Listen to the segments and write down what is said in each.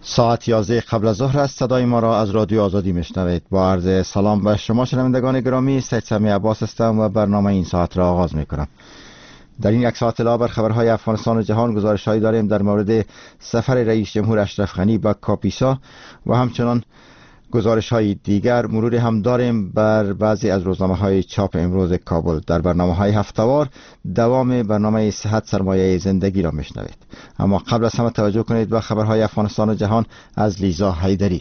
ساعت 11 قبل از ظهر است. صدای ما را از رادیو آزادی میشنوید. با عرض سلام به شما شنوندگان گرامی، سید سمی عباس هستم و برنامه این ساعت را آغاز میکنم. در این یک ساعت علاوه بر خبرهای افغانستان و جهان گزارش‌هایی داریم در مورد سفر رئیس جمهور اشرف غنی به کاپیسا و همچنان گزارش‌های دیگر. مروری هم داریم بر بعضی از روزنامه‌های چاپ امروز کابل. در برنامه‌های هفته‌وار دوام برنامه صحت سرمایه زندگی را میشنوید. اما قبل از همه توجه کنید به خبرهای افغانستان و جهان از لیزا حیدری.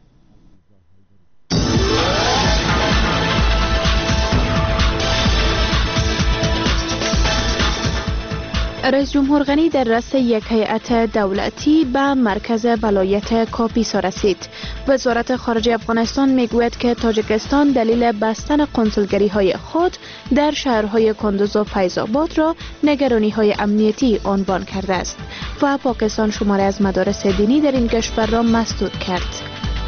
رئیس جمهور غنی در رأس یک هیئت دولتی به مرکز ولایت کاپیسا رسید. وزارت خارجه افغانستان میگوید که تاجیکستان دلیل بستن کنسولگری های خود در شهرهای کندوز و فیض آباد را نگرانی های امنیتی عنوان کرده است و پاکستان شماری از مدارس دینی در این کشور را مسدود کرد.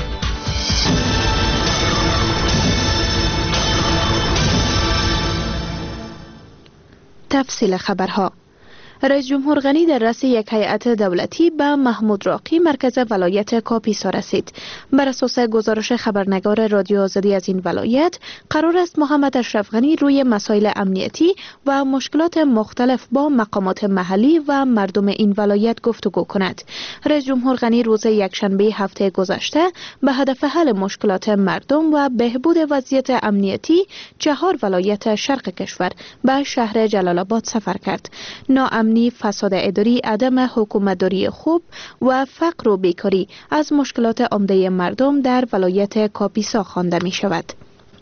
تفصیل خبرها. رئیس جمهور غنی در رأس یک هیئت دولتی به محمود راقی مرکز ولایت کاپیسا رسید. بر اساس گزارش خبرنگار رادیو آزادی از این ولایت، قرار است محمد اشرف غنی روی مسائل امنیتی و مشکلات مختلف با مقامات محلی و مردم این ولایت گفتگو کند. رئیس جمهور غنی روز یکشنبه هفته گذشته به هدف حل مشکلات مردم و بهبود وضعیت امنیتی 4 ولایت شرق کشور به شهر جلال آباد سفر کرد. ناامنی، فساد اداری، عدم حکومتداری خوب و فقر و بیکاری از مشکلات عمده مردم در ولایت کاپیسا خوانده می شود.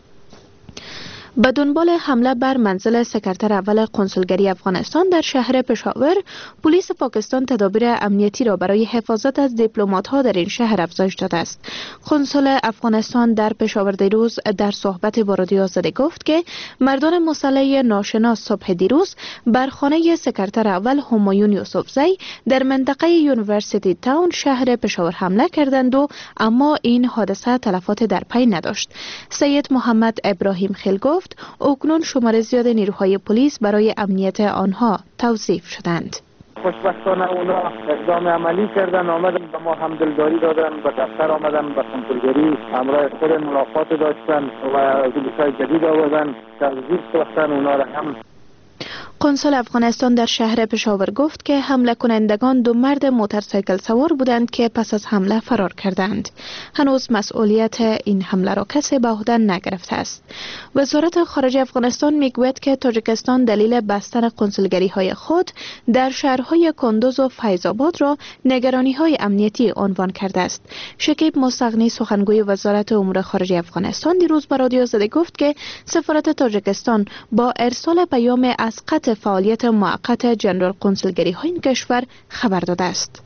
به دنبال حمله بر منزل سکرتر اول کنسولگری افغانستان در شهر پشاور، پلیس پاکستان تدابیر امنیتی را برای حفاظت از دیپلمات‌ها در این شهر افزایش داده است. کنسول افغانستان در پشاور دیروز در صحبت با رادیو آزادی گفت که مردان مسلح ناشناس صبح دیروز بر خانه سکرتر اول همایون یوسفزی در منطقه یونیورسیتی تاون شهر پشاور حمله کردند و اما این حادثه تلفات در پی نداشت. سید محمد ابراهیم خیل گفت اکنون شمار زیاد نیروهای پلیس برای امنیت آنها توظیف شدند. خوشبختانه اونا اقدام عملی کردن، آمدن به ما هم دلداری دادن، به دفتر آمدن، به کنسولگری همراه خود ملاقات داشتن و اتوبوس‌های جدید آوردن، توظیف ساختن اونا را هم. کنسول افغانستان در شهر پشاور گفت که حمله کنندگان 2 مرد موتورسایکل سوار بودند که پس از حمله فرار کردند. هنوز مسئولیت این حمله را کسی به عهده نگرفته است. وزارت خارجه افغانستان میگوید که تاجیکستان دلیل بستن کنسولگری های خود در شهرهای کندوز و فیض آباد را نگرانی های امنیتی عنوان کرده است. شکیب مستغنی سخنگوی وزارت امور خارجه افغانستان دیروز به رادیو آزادی گفت که سفارت تاجیکستان با ارسال پیام از قطع فعالیت موقت جنرال کنسولگری های این کشور خبر داده است.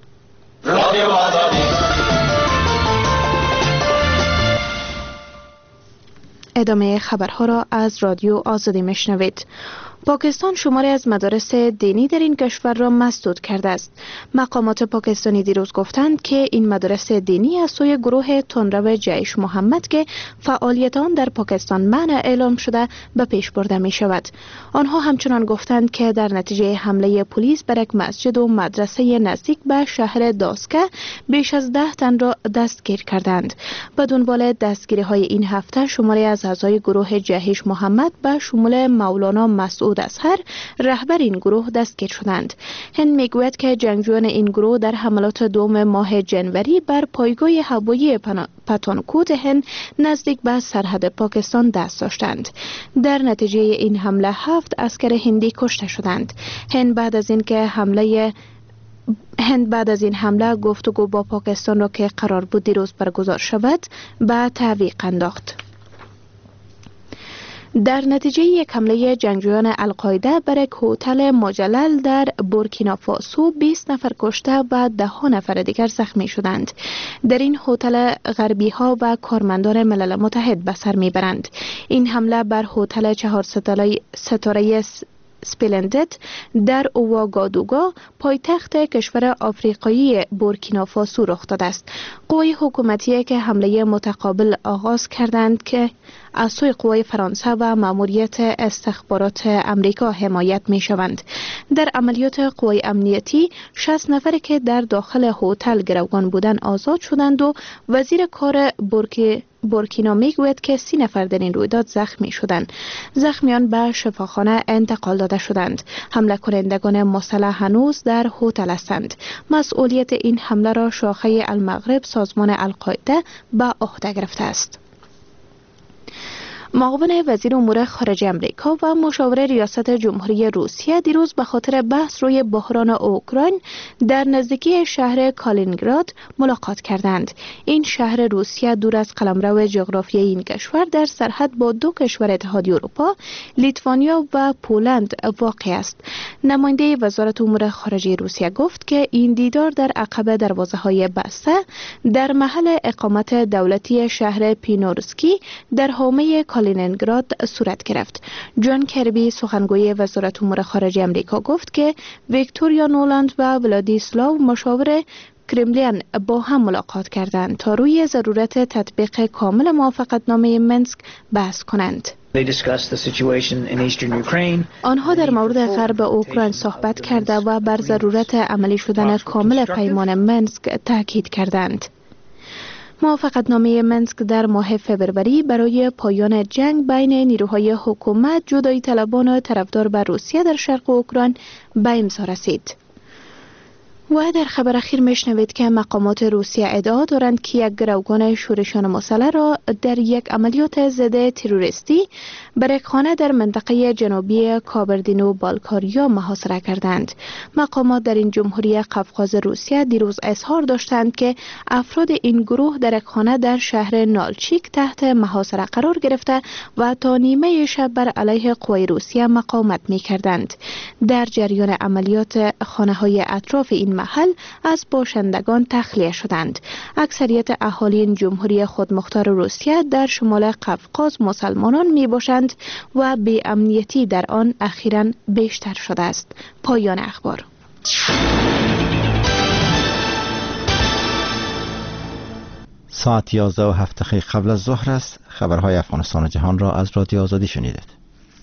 ادامه خبرها را از رادیو آزادی میشنوید. پاکستان شماری از مدارس دینی در این کشور را مسدود کرده است. مقامات پاکستانی دیروز گفتند که این مدارس دینی از سوی گروه تندرو جیش محمد که فعالیت آن در پاکستان منع اعلام شده به پیش برده می شود. آنها همچنان گفتند که در نتیجه حمله پلیس بر یک مسجد و مدرسه نزدیک به شهر داسکه بیش از 10 تن را دستگیر کردند. به دنبال دستگیری های این هفته شماری از اعضای گروه جیش محمد به شمول مولانا مسعود اظهر رهبر این گروه دستگیر شدند. هند میگوید که جنگجویان این گروه در حملات 2 ماه جنوری بر پایگاه هوایی پتانکوت هند نزدیک به سرحد پاکستان دست داشتند. در نتیجه این حمله 7 عسکر هندی کشته شدند. هند بعد از این حمله گفتگو با پاکستان را که قرار بود دیروز برگزار شود به تعویق انداخت. در نتیجه یک حمله جنگجویان القاعده بر یک هتل مجلل در بورکینافاسو 20 نفر کشته و 10 نفر دیگر زخمی شدند. در این هتل غربی ها و کارمندان ملل متحد به سر میبرند. این حمله بر هتل 4 ستاره سپلندت در اوواگادوگا پایتخت کشور آفریقایی بورکینافاسو رخ داده است. قوای حکومتی که حمله متقابل آغاز کردند که از سوی قوای فرانسه و ماموریت استخبارات امریکا حمایت می شوند. در عملیات قوای امنیتی 60 نفر که در داخل هتل گروگان بودند آزاد شدند و وزیر کار بورکینا می گوید که 30 نفر در این رویداد زخمی شدند. زخمیان به شفاخانه انتقال داده شدند. حمله کنندگان مسلح هنوز در هتل هستند. مسئولیت این حمله را شاخه المغرب سازمان القاعده به عهده گرفته است. معاون وزیر امور خارجه امریکا و مشاور ریاست جمهوری روسیه دیروز به خاطر بحث روی بحران اوکراین در نزدیکی شهر کالینینگراد ملاقات کردند. این شهر روسیه دور از قلمرو جغرافیایی این کشور در سرحد با 2 کشور اتحادیه اروپا، لیتوانیا و پولند واقع است. نماینده وزارت امور خارجه روسیه گفت که این دیدار در عقب دروازه‌های بسته در محل اقامت دولتی شهر پینورسکی در حومه کالینینگراد صورت گرفت. جان کربی سخنگوی وزارت امور خارجه امریکا گفت که ویکتوریا نولند و ولادیسلاو مشاور کرملین با هم ملاقات کردند تا روی ضرورت تطبیق کامل موافقتنامه منسک بحث کنند. آنها در مورد غرب اوکراین صحبت کرده و بر ضرورت عملی شدن کامل پیمان منسک تاکید کردند. موافقتنامه منسک در ماه فوریه برای پایان جنگ بین نیروهای حکومت، جدایی طلبان طرفدار به روسیه در شرق اوکراین به امضا رسید. و در خبر اخیر میشنوید که مقامات روسیه ادعا دارند که یک گروگان شورشیان مسلح را در یک عملیات ضد تروریستی بر یک خانه در منطقه جنوبی کابردینو بالکاریا محاصره کردند. مقامات در این جمهوری قفقاز روسیه دیروز اظهار داشتند که افراد این گروه در یک خانه در شهر نالچیک تحت محاصره قرار گرفته و تا نیمه شب بر علیه قوای روسیه مقاومت می‌کردند. در جریان عملیات خانه‌های اطراف این محل از باشندگان تخلیه شدند. اکثریت اهالی این جمهوری خودمختار روسیه در شمال قفقاز مسلمانان می باشند و بی امنیتی در آن اخیراً بیشتر شده است. پایان اخبار. ساعت 11:07 قبل از ظهر است. خبرهای افغانستان و جهان را از رادیو آزادی شنیدید.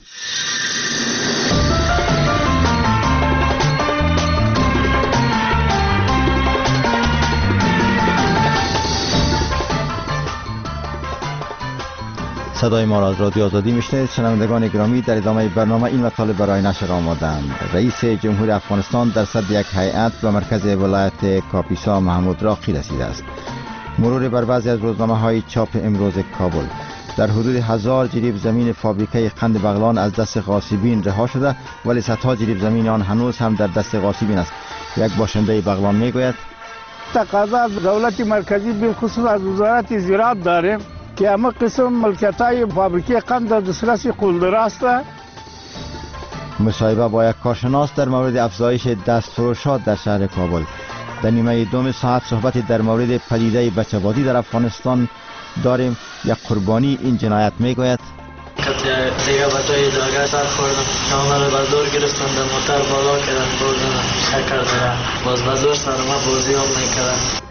صدای ما را از رادیو آزادی میشنوید. شنوندگان گرامی، در ادامه برنامه این مطالب برای نشر آماده‌اند. رئیس جمهور افغانستان در صدر یک هیئت به مرکز ولایت کاپیسا محمود راقی رسیده است. مرور بر بعضی از روزنامه‌های چاپ امروز کابل. در حدود 1000 جریب زمین فابریکه قند بغلان از دست غاصبین رها شده، ولی صدها جریب زمین آن هنوز هم در دست غاصبین است. یک باشنده بغلان میگوید تقاضا از دولت مرکزی به خصوص از وزارت زراعت داریم که اما قسم ملکیت‌های فابریکه قند در دسترس قلدر است. مصاحبه با یک کارشناس در مورد افزایش دستفروشات در شهر کابل. در نیمه دوم ساعت صحبت در مورد پدیده بچه‌بازی در افغانستان داریم. یک قربانی این جنایت میگوید دیگه با توی داگه سر خوردم، شامل بازدور گرفتن، در موتر بالا کردن، بردن شکر دیگه باز بازدور سر ما بازی هم میکردن.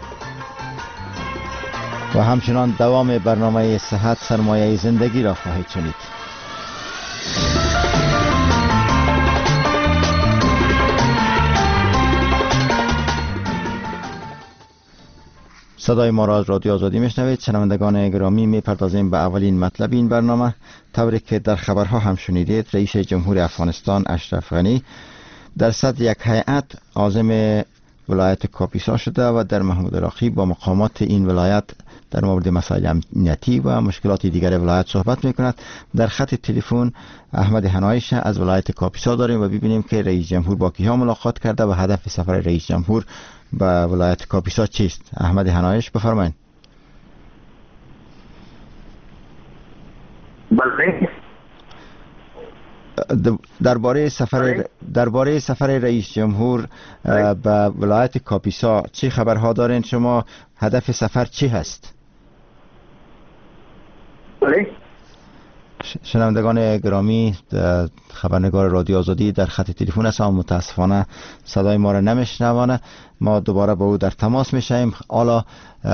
و همچنان دوام برنامه صحت سرمایه زندگی را خواهید شنید. صدای ما را از رادیو آزادی میشنوید. شنوندگان گرامی، میپردازیم به اولین مطلب این برنامه. طوری که در خبرها هم شنیدید، رئیس جمهور افغانستان اشرف غنی در صدر یک هیئت عازم ولایت کاپیسا شده و در محمود راقی با مقامات این ولایت در مورد مسائل امنیتی و مشکلات دیگر ولایت صحبت میکند. در خط تلفن احمد حنایش از ولایت کاپیسا داریم و ببینیم که رئیس جمهور با کیها ملاقات کرده و هدف سفر رئیس جمهور به ولایت کاپیسا چیست. احمد حنایش، بفرمایید. بله. درباره سفر رئیس جمهور به ولایت کاپیسا چه خبرها دارین شما؟ هدف سفر چی هست؟ بله. شنوندگان گرامی، خبرنگار رادیو آزادی در خط تلفن است اما متاسفانه صدای ما را نمیشنوانه. ما دوباره با او در تماس میشیم. حالا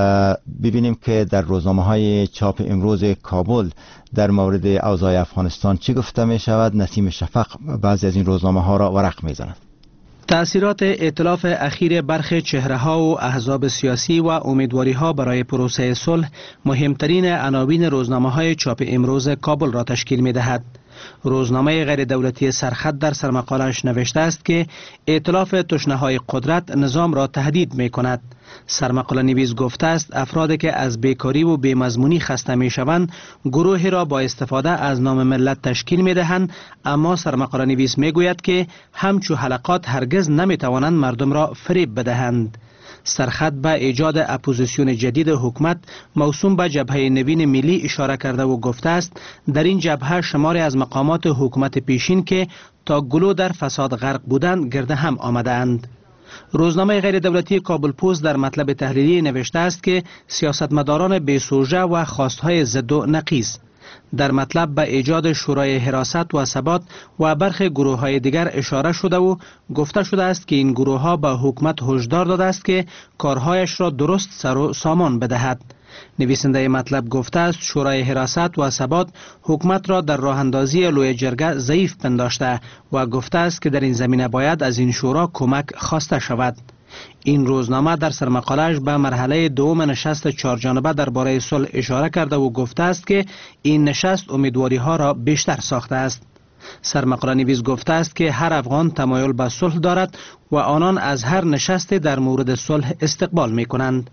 ببینیم که در روزنامه‌های چاپ امروز کابل در مورد اوضاع افغانستان چی گفته می شود. نسیم شفق بعضی از این روزنامه‌ها را ورق می‌زند. تأثیرات ائتلاف اخیر برخی چهره‌ها و احزاب سیاسی و امیدواری‌ها برای پروسه صلح مهمترین عناوین روزنامه‌های چاپ امروز کابل را تشکیل می‌دهد. روزنامه غیر دولتی سرخط در سرمقاله‌اش نوشته است که ائتلاف تشنه‌های قدرت نظام را تهدید می‌کند. سرمقاله نویس گفته است افرادی که از بیکاری و بیمضمونی خسته می‌شوند گروهی را با استفاده از نام ملت تشکیل می‌دهند، اما سرمقاله نویس می‌گوید که همچو حلقات هرگز نمی‌توانند مردم را فریب بدهند. سرخط به ایجاد اپوزیسیون جدید حکومت موسوم به جبهه نوین ملی اشاره کرده و گفته است در این جبهه شماری از مقامات حکومت پیشین که تا گلو در فساد غرق بودند گرد هم آمدند. روزنامه غیر دولتی کابل پست در مطلب تحلیلی نوشته است که سیاستمداران بی‌سوژه و خواستهای ضد و نقیض. در مطلب به ایجاد شورای حراست و ثبات و برخی گروه‌های دیگر اشاره شده و گفته شده است که این گروه‌ها به حکومت هشدار داده است که کارهایش را درست سر و سامان بدهد. نویسنده مطلب گفته است شورای حراست و ثبات حکومت را در راه اندازی لوی جرگه ضعیف پنداشته و گفته است که در این زمینه باید از این شورا کمک خواسته شود. این روزنامه در سرمقاله‌اش به مرحله دوم نشست چهارجانبه درباره صلح اشاره کرده و گفته است که این نشست امیدواری‌ها را بیشتر ساخته است. سرمقاله نویس گفته است که هر افغان تمایل به صلح دارد و آنان از هر نشست در مورد صلح استقبال می‌کنند.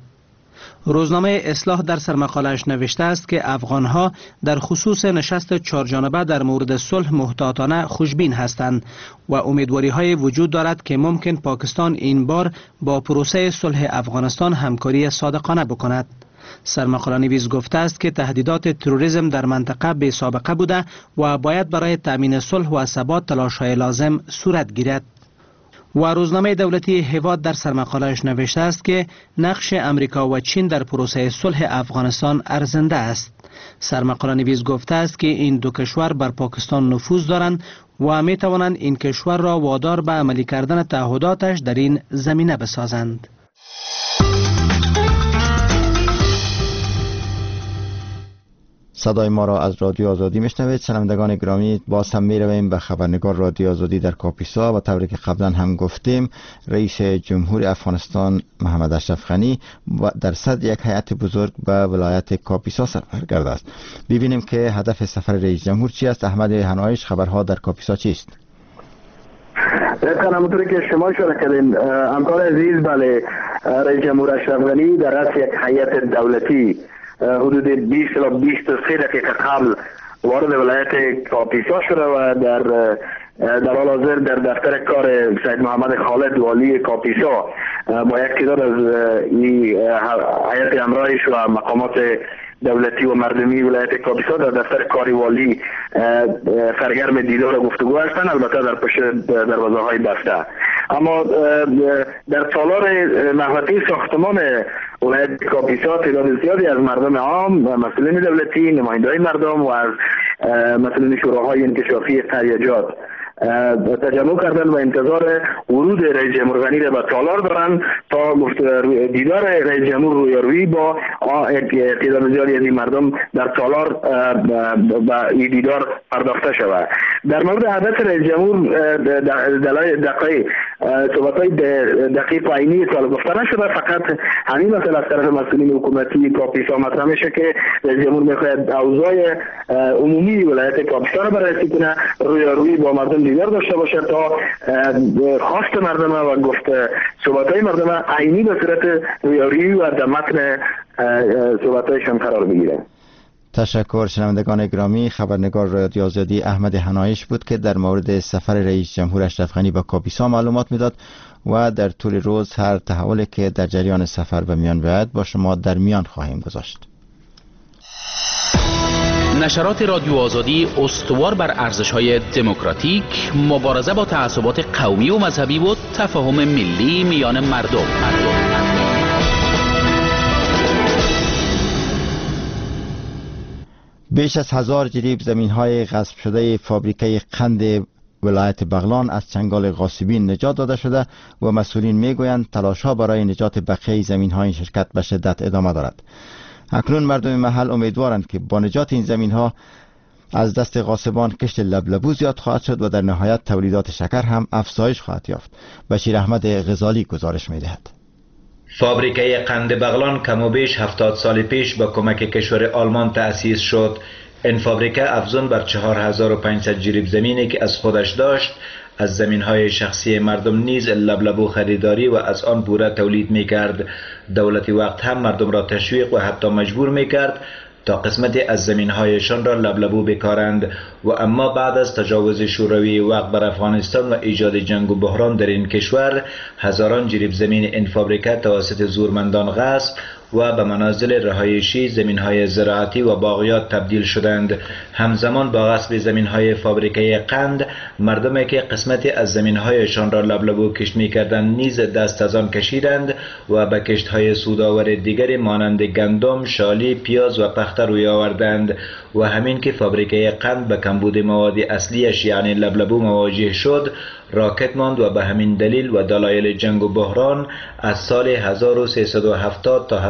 روزنامه اصلاح در سرمقاله‌اش نوشته است که افغان‌ها در خصوص نشست چهارجانبه در مورد صلح محتاطانه خوشبین هستند و امیدواری‌های وجود دارد که ممکن پاکستان این بار با پروسه صلح افغانستان همکاری صادقانه بکند. سرمقاله نویس گفته است که تهدیدات تروریسم در منطقه بی سابقه بوده و باید برای تأمین صلح و ثبات تلاش‌های لازم صورت گیرد. و روزنامه دولتی هواد در سرمقاله‌اش نوشته است که نقش امریکا و چین در پروسه صلح افغانستان ارزنده است. سرمقاله نویس گفته است که این دو کشور بر پاکستان نفوذ دارند و می توانند این کشور را وادار به عملی کردن تعهداتش در این زمینه بسازند. صدای ما را از رادیو آزادی میشنوید. شنوندگان گرامی، باز هم میرویم به خبرنگار رادیو آزادی در کاپیسا و طوری که قبلا هم گفتیم رئیس جمهور افغانستان محمد اشرف غنی در صدر یک هیئت بزرگ به ولایت کاپیسا سفر کرده است. ببینیم که هدف سفر رئیس جمهور چی است. احمد هنایش، خبرها در کاپیسا چیست؟ همونطوری که شما اشاره کردین همکار عزیز، بله، رئیس جمهور اشرف غنی در رأس یک هیئت دولتی حدود 20 تا 23 دقیقه قبل وارد ولایت کاپیسا شده و در حال حاضر در دفتر کار سید محمد خالد والی کاپیسا با یک تعداد از این هیئت همراهش و مقامات دولتی و مردمی ولایت کاپیسا در دفتر کاری والی سرگرم دیدار و گفتگو هستند، البته در پشت دروازه‌های بسته. اما در تالار محوطه ساختمان ولایت کاپیسا تعداد زیادی از مردم عام و مسئولین دولتی، نماینده‌های مردم و از مسئولین شوراهای انکشافی قریجات تجمع کردن و انتظار ورود رئیس جمهور غنی را به تالار دارند تا دیدار رئیس جمهور رویارویی با تعداد زیادی از این مردم در تالار به این دیدار پرداخته شود. در مورد هدف رئیس جمهور دقایق صحبت‌های دقیق و عینی سال گفته نشده، فقط همین مسئله از طرف مسئولین حکومتی کاپیسا مطرح میشه که رئیس جمهور میخواهد اوضاع عمومی ولایت کاپیسا را بررسی کنه، رویارویی با مردم دیگر داشته باشه تا خواست مردم و گفت صحبت‌های مردم عینی به صورت رویارویی و در متن صحبت‌هایشان قرار بگیره. تشکر. شنوندگان گرامی، خبرنگار رادیو آزادی احمد هنایش بود که در مورد سفر رئیس جمهور اشرف غنی به کاپیسا معلومات میداد و در طول روز هر تحولی که در جریان سفر به میان بیاید با شما در میان خواهیم گذاشت. نشرات رادیو آزادی استوار بر ارزش‌های دموکراتیک، مبارزه با تعصبات قومی و مذهبی و تفاهم ملی میان مردم. بیش از 1000 جریب زمین های غصب شده فابریکه قند ولایت بغلان از چنگال غاصبین نجات داده شده و مسئولین میگویند تلاش ها برای نجات بقیه زمین های این شرکت به شدت ادامه دارد. اکنون مردم محل امیدوارند که با نجات این زمین ها از دست غاصبان کشت لبلبو زیاد خواهد شد و در نهایت تولیدات شکر هم افزایش خواهد یافت. بشیر احمد غزالی گزارش می‌دهد. فابریکه قند بغلان کم و بیش 70 سال پیش با کمک کشور آلمان تأسیس شد. این فابریکه افزون بر 4500 جریب زمینی که از خودش داشت از زمین‌های شخصی مردم نیز لبلبو خریداری و از آن بوره تولید می‌کرد. دولتی وقت هم مردم را تشویق و حتی مجبور می‌کرد تا قسمتی از زمین‌هایشان را لبلبو بکارند و اما بعد از تجاوز شوروی وقت بر افغانستان و ایجاد جنگ و بحران در این کشور هزاران جریب زمین این فابریکه توسط زورمندان غصب و به منازل رهایشی زمین‌های زراعتی و باغیات تبدیل شدند. همزمان با غصب زمین‌های فابریکه قند مردمی که قسمتی از زمین‌هایشان را لبلبو کشت می‌کردند نیز دست از آن کشیدند و به کشت‌های سودآور دیگری مانند گندم، شالی، پیاز و پخته روی آوردند و همین که فابریکه قند به کمبود مواد اصلیش یعنی لبلبو مواجه شد راکت ماند و به همین دلیل و دلایل جنگ و بحران از سال 1370 تا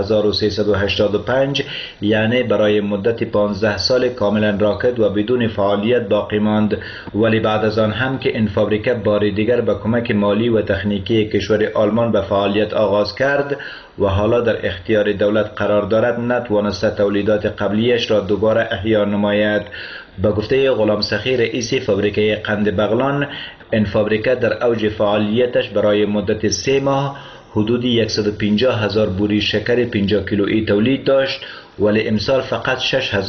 1385 یعنی برای مدت 15 سال کاملا راکت و بدون فعالیت باقی ماند. ولی بعد از آن هم که این فابریکه بار دیگر به کمک مالی و تکنیکی کشور آلمان به فعالیت آغاز کرد و حالا در اختیار دولت قرار دارد نتوانست تولیدات قبلیش را دوباره احیا نماید. با گفته غلام سخی رئیس فابریکه قند بغلان این فابریکه در اوج فعالیتش برای مدت 3 ماه حدود 150,000 بوری شکر 50 کیلویی تولید داشت ولی امسال فقط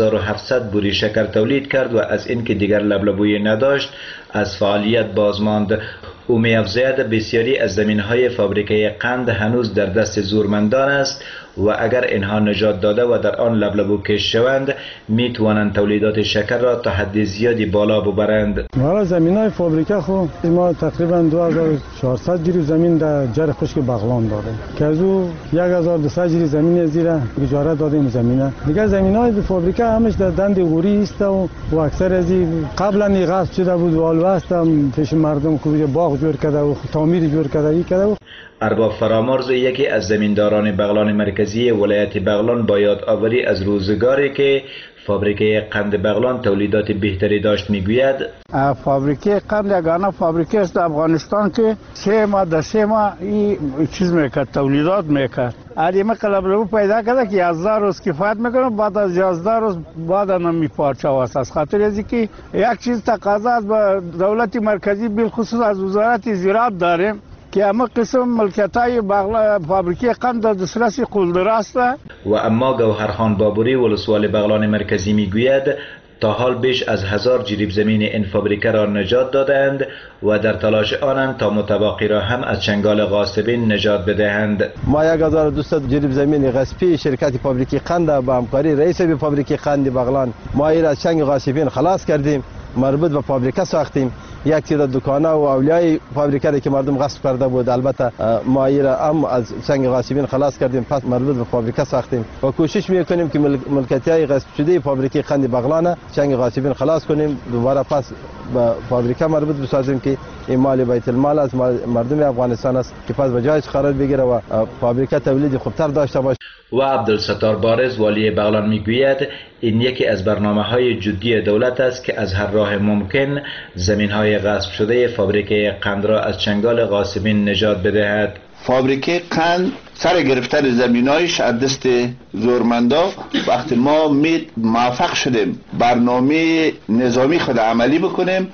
6700 بوری شکر تولید کرد و از اینکه دیگر لبلبویی نداشت از فعالیت باز ماند. او می‌افزاید بسیاری از زمین‌های فابریکه قند هنوز در دست زورمندان است و اگر اینها نجات داده و در آن لبلبو کش شوند میتوانند تولیدات شکر را تا حد زیادی بالا ببرند. حالا زمین‌های فابریکه خو ما تقریبا 2400 جریب زمین در جر خشک بغلان داریم که از او 1200 جریب زمین زیر اجاره دادیم زمینه. دیگه زمین‌های فابریکه همش در دند غوری است و اکثر از قبلا غصب شده بود و الوستم پیش مردم که باغ جور کرده و تعمیر جور کرده. ارباب فرامرز یکی از زمینداران بغلان مرکزی ولایت بغلان با یادآوری از روزگاری که فابریکه قند بغلان تولیدات بهتری داشت میگوید فابریکه قند یگانه فابریکه است افغانستان که 3 ماه این چیز میکرد تولیدات میکرد. علیمه لبلبو پیدا کرده که 11 روز کفایت میکنه بعد از 11 روز بعد نمی پارچه واسه از خاطر ازی که یک چیز تقاضا از دولت مرکزی بالخصوص از وزارت زراعت داریم که اما قسم ملکیت‌های فابریکه قند در دسترس قلدر است. و اما گوهرخان بابوری ولسوال بغلان مرکزی میگوید تا حال بیش از 1000 جریب زمین این فابریکه را نجات دادند و در تلاش آنند تا متباقی را هم از چنگال غاصبین نجات بدهند. ما 1200 جریب زمین غصبی شرکت فابریکه قند با همکاری رئیس فابریکه قند بغلان ما را از چنگ غاصبین خلاص کردیم. مربوط به فابریکه ساختیم. یک تعداد دکانه و اولیای فابریکه که مردم غصب کرده بود البته ما را هم از چنگ غاصبین خلاص کردیم پس مربوط به فابریکه ساختیم و کوشش میکنیم که ملکیت‌های غصب شده فابریکه قند بغلان چنگ غاصبین خلاص کنیم دوباره پس به فابریکه مربوط بسازیم که این مال بیت المال از مردم افغانستان است که پس به جایش قرار بگیره و فابریکه تولید خوبتر داشته باشه. و عبدالستار بارز والی بغلان میگوید این یکی از برنامه‌های جدی دولت است که از هر راه ممکن زمین‌های غصب شده فابریکه قند را از چنگال غاصبین نجات بدهد. فابریکه قند سر گرفتن زمینایش از دست زورمندا وقتی ما موفق شدیم برنامه نظامی خود عملی بکنیم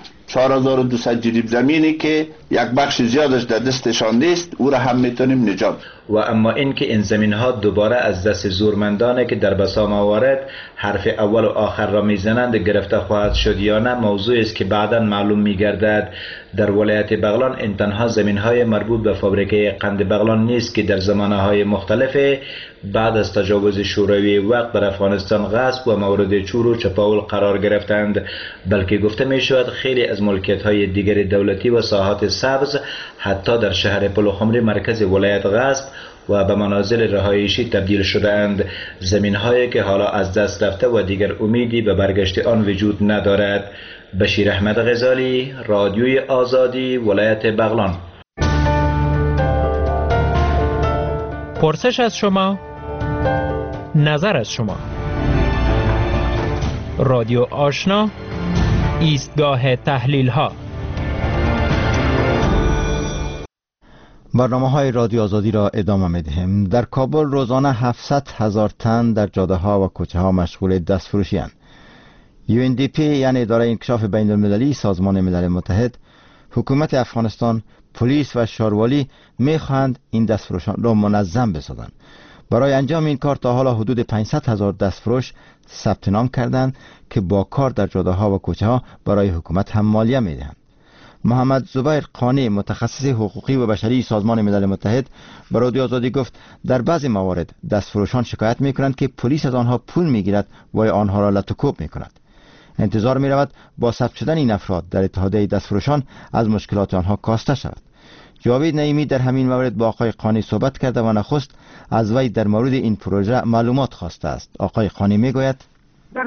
4200 جریب زمینی که یک بخش زیادش در دستشان نیست او را هم میتونیم نجات. و اما اینکه این زمین ها دوباره از دست زورمندانه که در بسام آورد حرف اول و آخر را میزنند گرفته خواهد شد یا نه موضوعی است که بعدا معلوم میگردد. در ولایت بغلان این تنها زمین های مربوط به فابریکه قند بغلان نیست که در زمانه های مختلف بعد از تجاوز شوروی وقت بر افغانستان غصب و مورد چور و چپاول قرار گرفتند بلکه گفته می شود خیلی از ملکیت های دیگر دولتی و ساحات سبز حتی در شهر پلوخمری مرکز ولایت غصب و به منازل رهایشی تبدیل شده‌اند. زمین‌هایی که حالا از دست رفته و دیگر امیدی به برگشت آن وجود ندارد. بشیر احمد غزالی، رادیوی آزادی، ولایت بغلان. پرسش از شما، نظر از شما. رادیو آشنا، ایستگاه تحلیل ها. برنامه‌های رادیو آزادی را ادامه می‌دهیم. در کابل روزانه 700,000 تن در جاده‌ها و کوچه‌ها مشغول دستفروشی اند. UNDP یعنی اداره انکشاف بین المللی سازمان ملل متحد، حکومت افغانستان، پلیس و شاروالی می‌خواهند این دستفروشان را منظم بسازند. برای انجام این کار تا حالا حدود 500,000 دستفروش ثبت نام کردند که با کار در جاده‌ها و کوچه‌ها برای حکومت هم مالیه می‌دهند. محمد زبیر قانی، متخصص حقوقی و بشری سازمان ملل متحد، به رادیو آزادی گفت در بعضی موارد دستفروشان شکایت می‌کنند که پلیس از آنها پول می‌گیرد و آنها را لط و کوب می‌کند. انتظار می‌رود با ثبت شدن این افراد در اتحادیه دستفروشان از مشکلات آنها کاسته شود. جاوید نعیمی در همین مورد با آقای قانی صحبت کرده و نخست از وی در مورد این پروژه معلومات خواسته است. آقای قانی میگوید در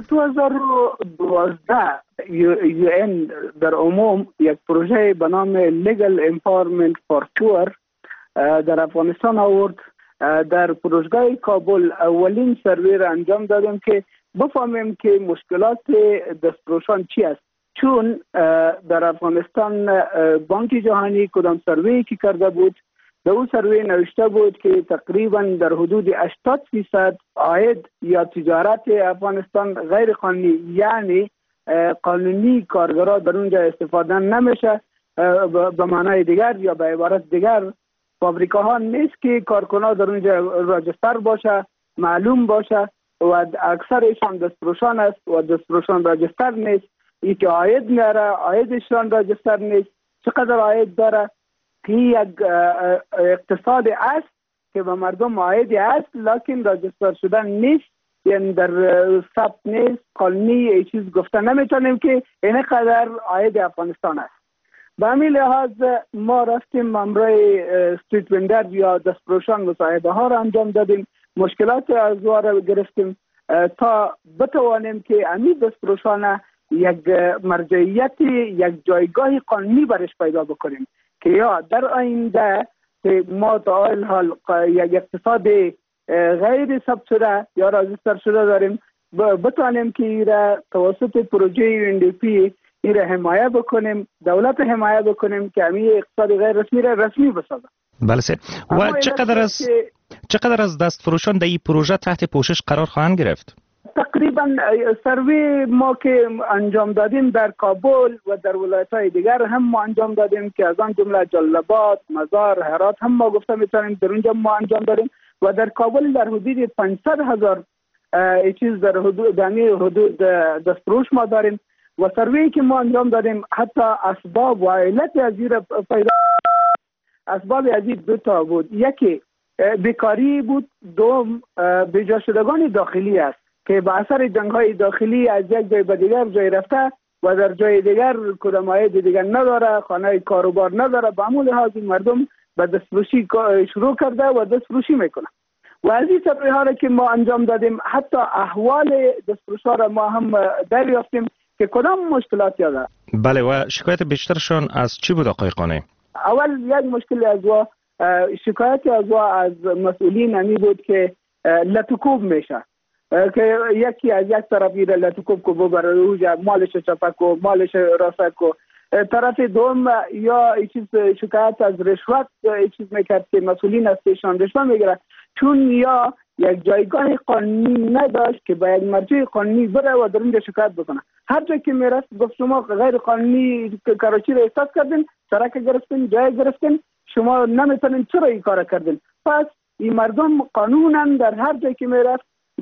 2012 UN در عموم یک پروژه به نام Legal Empowerment for Poor در افغانستان آورد. در پروژگاه کابل اولین سروی را انجام دادیم که بفهمیم که مشکلات دستفروشان چی است. چون در افغانستان بانک جهانی کدام سروی که کرده بود، در اون سروی نوشته بود که تقریبا در حدود 80% عاید یا تجارت افغانستان غیر قانونی، یعنی قانونی کارگرها در اونجا استفاده نمیشه. به معنای دیگر یا به عبارت دیگر فابریکاها نیست که کارکنان در اونجا راجستر باشه، معلوم باشه و اکثرشان دستفروشان است و دستفروشان راجستر نیست. ای که عاید میاره، عایدشان راجستر نیست، چقدر عاید داره، که یک اقتصاد است که به مردم عاید است لکن راجستر شدن نیست، یعنی در ثبت نیست، قانونی ای چیز گفته نمیتونیم که این قدر عاید افغانستان است. به همین لحاظ ما رفتیم امروی استریت وندر یا دستفروشان مصاحبه ها را انجام دادیم، مشکلات از را گرفتیم تا بتوانیم که امید دستفروشان یک مرجعیت، یک جایگاه قانونی برش پیدا بکنیم که یا در آینده ما تا این حال یک اقتصاد غیر ثبت شده یا راجستر شده داریم، بتوانیم که ایره توسط پروژه UNDP ایره حمایه بکنیم، دولت حمایه بکنیم که همین اقتصاد غیر رسمی را رسمی بسازه. بله سر. و چقدر از دستفروشان در این پروژه تحت پوشش قرار خواهند گرفت؟ تقریبا سروی ما که انجام دادیم در کابل و در ولایت‌های دیگر هم ما انجام دادیم که از آن جمله جلال‌آباد، مزار، هرات هم ما گفته میتونیم در اونجا ما انجام دادیم و در کابل در حدود 500,000 چیز در حدود دستفروش ما داریم و سروی که ما انجام دادیم حتی اسباب و علت از این پیدا اسباب از این دو تا بود. یکی بیکاری بود، دوم بیجا شدگان داخلی است که با اثر جنگ‌های داخلی از یک جای به دیگر جای رفته و در جای دیگر کدام عاید دیگر نداره، خانه کاروبار نداره. به همون لحاظ مردم به دستفروشی شروع کرده و دستفروشی میکنه و از این سروی‌ها را که ما انجام دادیم حتی احوال دستفروش‌ها را ما هم دریافتیم که کدام مشکلاتی داره. بله و شکایت بیشترشان از چی بود آقای قانی؟ اول یک مشکل از شکایت از مسئولین همی بود که لطوکوب میشه که یکی از یک طرف ایره لطوکوب کو ببره اوجا مالش چپک و مالش راسک و طرف دوم یا چیز شکایت از رشوت چیز میکرد که مسئولین از پیشان رشوت میگیره چون یا یک جایگاه قانونی نداشت که با یک مرجع قانونی بره و در اونجا شکایت بکنه. هر جا که میرفت گفت شما غیر قانونی کراچی رو احساس کردین، سرک گرفتین، جای گرفتین، شما نمیتونین چرا این کار کردین. پس این مردم قانونا در هر جایی که میرفت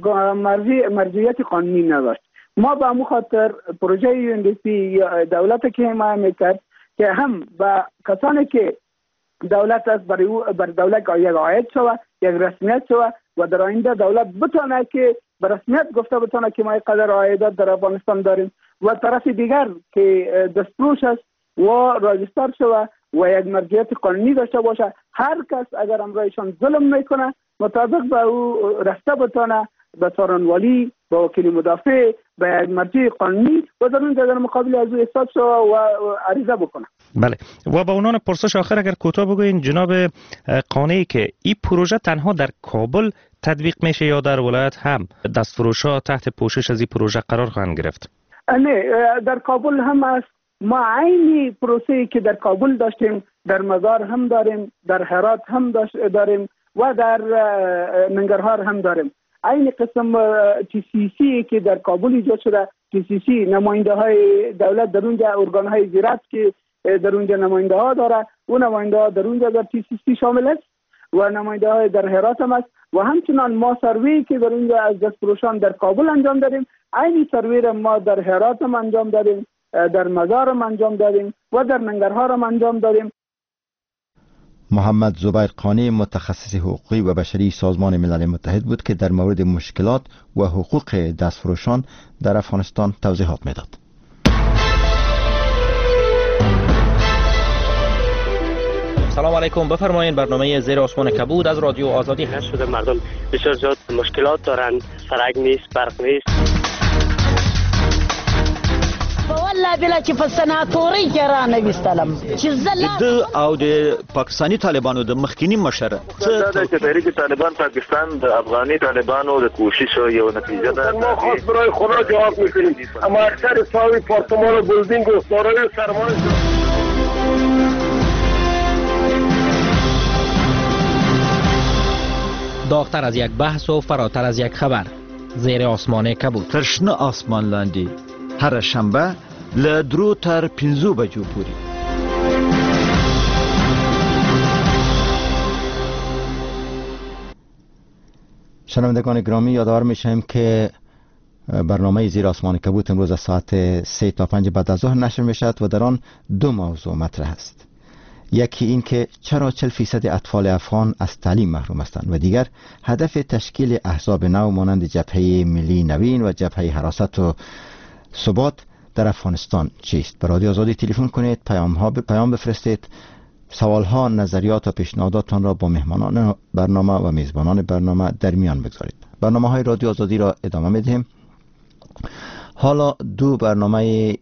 مرجعیت قانونی نداشت. ما به همون خاطر پروژه UNDP دولت که حمایت میکرد که هم با کسانی که دولت است بر دولت یک عاید شود، یک رسمیت شود و در آینده دولت بتونه که به رسمیت گفته بتونه که ما قدر عایدات در افغانستان داریم و طرف دیگر که دستفروش است و راجستر شود و یک مرجعیت قانونی داشته باشه. هر کس اگر امرایشان ظلم میکنه مطابق به او رسته بتانه به سارنوالی، به وکیل مدافع، به یک مرجع قانونی و در اون در مقابل از او حساب شو و عریضه بکنه. بله. و با عنوان پرسش آخر اگر کوتاه بگوین جناب قانعی که این پروژه تنها در کابل تطبیق میشه یا در ولایت هم دستفروشا تحت پوشش از این پروژه قرار خواهند گرفت؟ نه، در کابل هم است. ما عینی پروسه‌ای که در کابل داشتیم در مزار هم داریم، در هرات هم داریم و در ننگرهار هم داریم. عین قسم TCC که در کابل ایجاد شده، TCC نماینده های دولت در اونجا، ارگان های زیرت که در اونجا نماینده ها داره، اون نماینده ها در اونجا در TCC شامل است و نماینده های در هرات هم است و همچنان ما سروی که در اونجا از دستفروشان در کابل انجام دادیم، عین سروی را ما در هرات هم انجام دادیم، در مزار هم انجام دادیم و در ننگرهار هم انجام دادیم. محمد زبیر قانی، متخصص حقوقی و بشری سازمان ملل متحد بود که در مورد مشکلات و حقوق دستفروشان در افغانستان توضیحات میداد. سلام علیکم، بفرمایید. برنامه زیر آسمان کبود از رادیو آزادی هست. شده مردم بسیار زیاد مشکلات دارند، سرک نیست، برق نیست. والله بلا چې په سناتوري کې را نه وستلم چې د او د پاکستانی طالبانو د مخکینی مشره چې تحریک طالبان پاکستان د افغاني طالبانو د کوشش یو نتیجه ده. ما خاص برای خدا جواب میکنیم، اما اکثر ساوی پارتمان و بلدینگ و سارای سرمایه داغتر از یک بحث و فراتر از یک خبر. زیر آسمان کبود. ترشنه آسمان لاندی هر شنبه له 2 تر 5 بجو پورې. شنوندگان گرامی، یادآور میشیم که برنامه زیر آسمان کبود امروز از ساعت 3 تا 5 بعد از ظهر نشر میشد و در آن 2 موضوع مطرح است. یکی این که چرا 40% اطفال افغان از تعلیم محروم هستند و دیگر هدف تشکیل احزاب نو مانند جبهه ملی نوین و جبهه حراست و ثبات در افغانستان چیست؟ به رادیو آزادی تلفن کنید، پیام بفرستید، سوالها، نظریات و پیشنهاداتتان را با مهمانان برنامه و میزبانان برنامه در میان بگذارید. برنامه‌های رادیو آزادی را ادامه میدیم. حالا 2 برنامه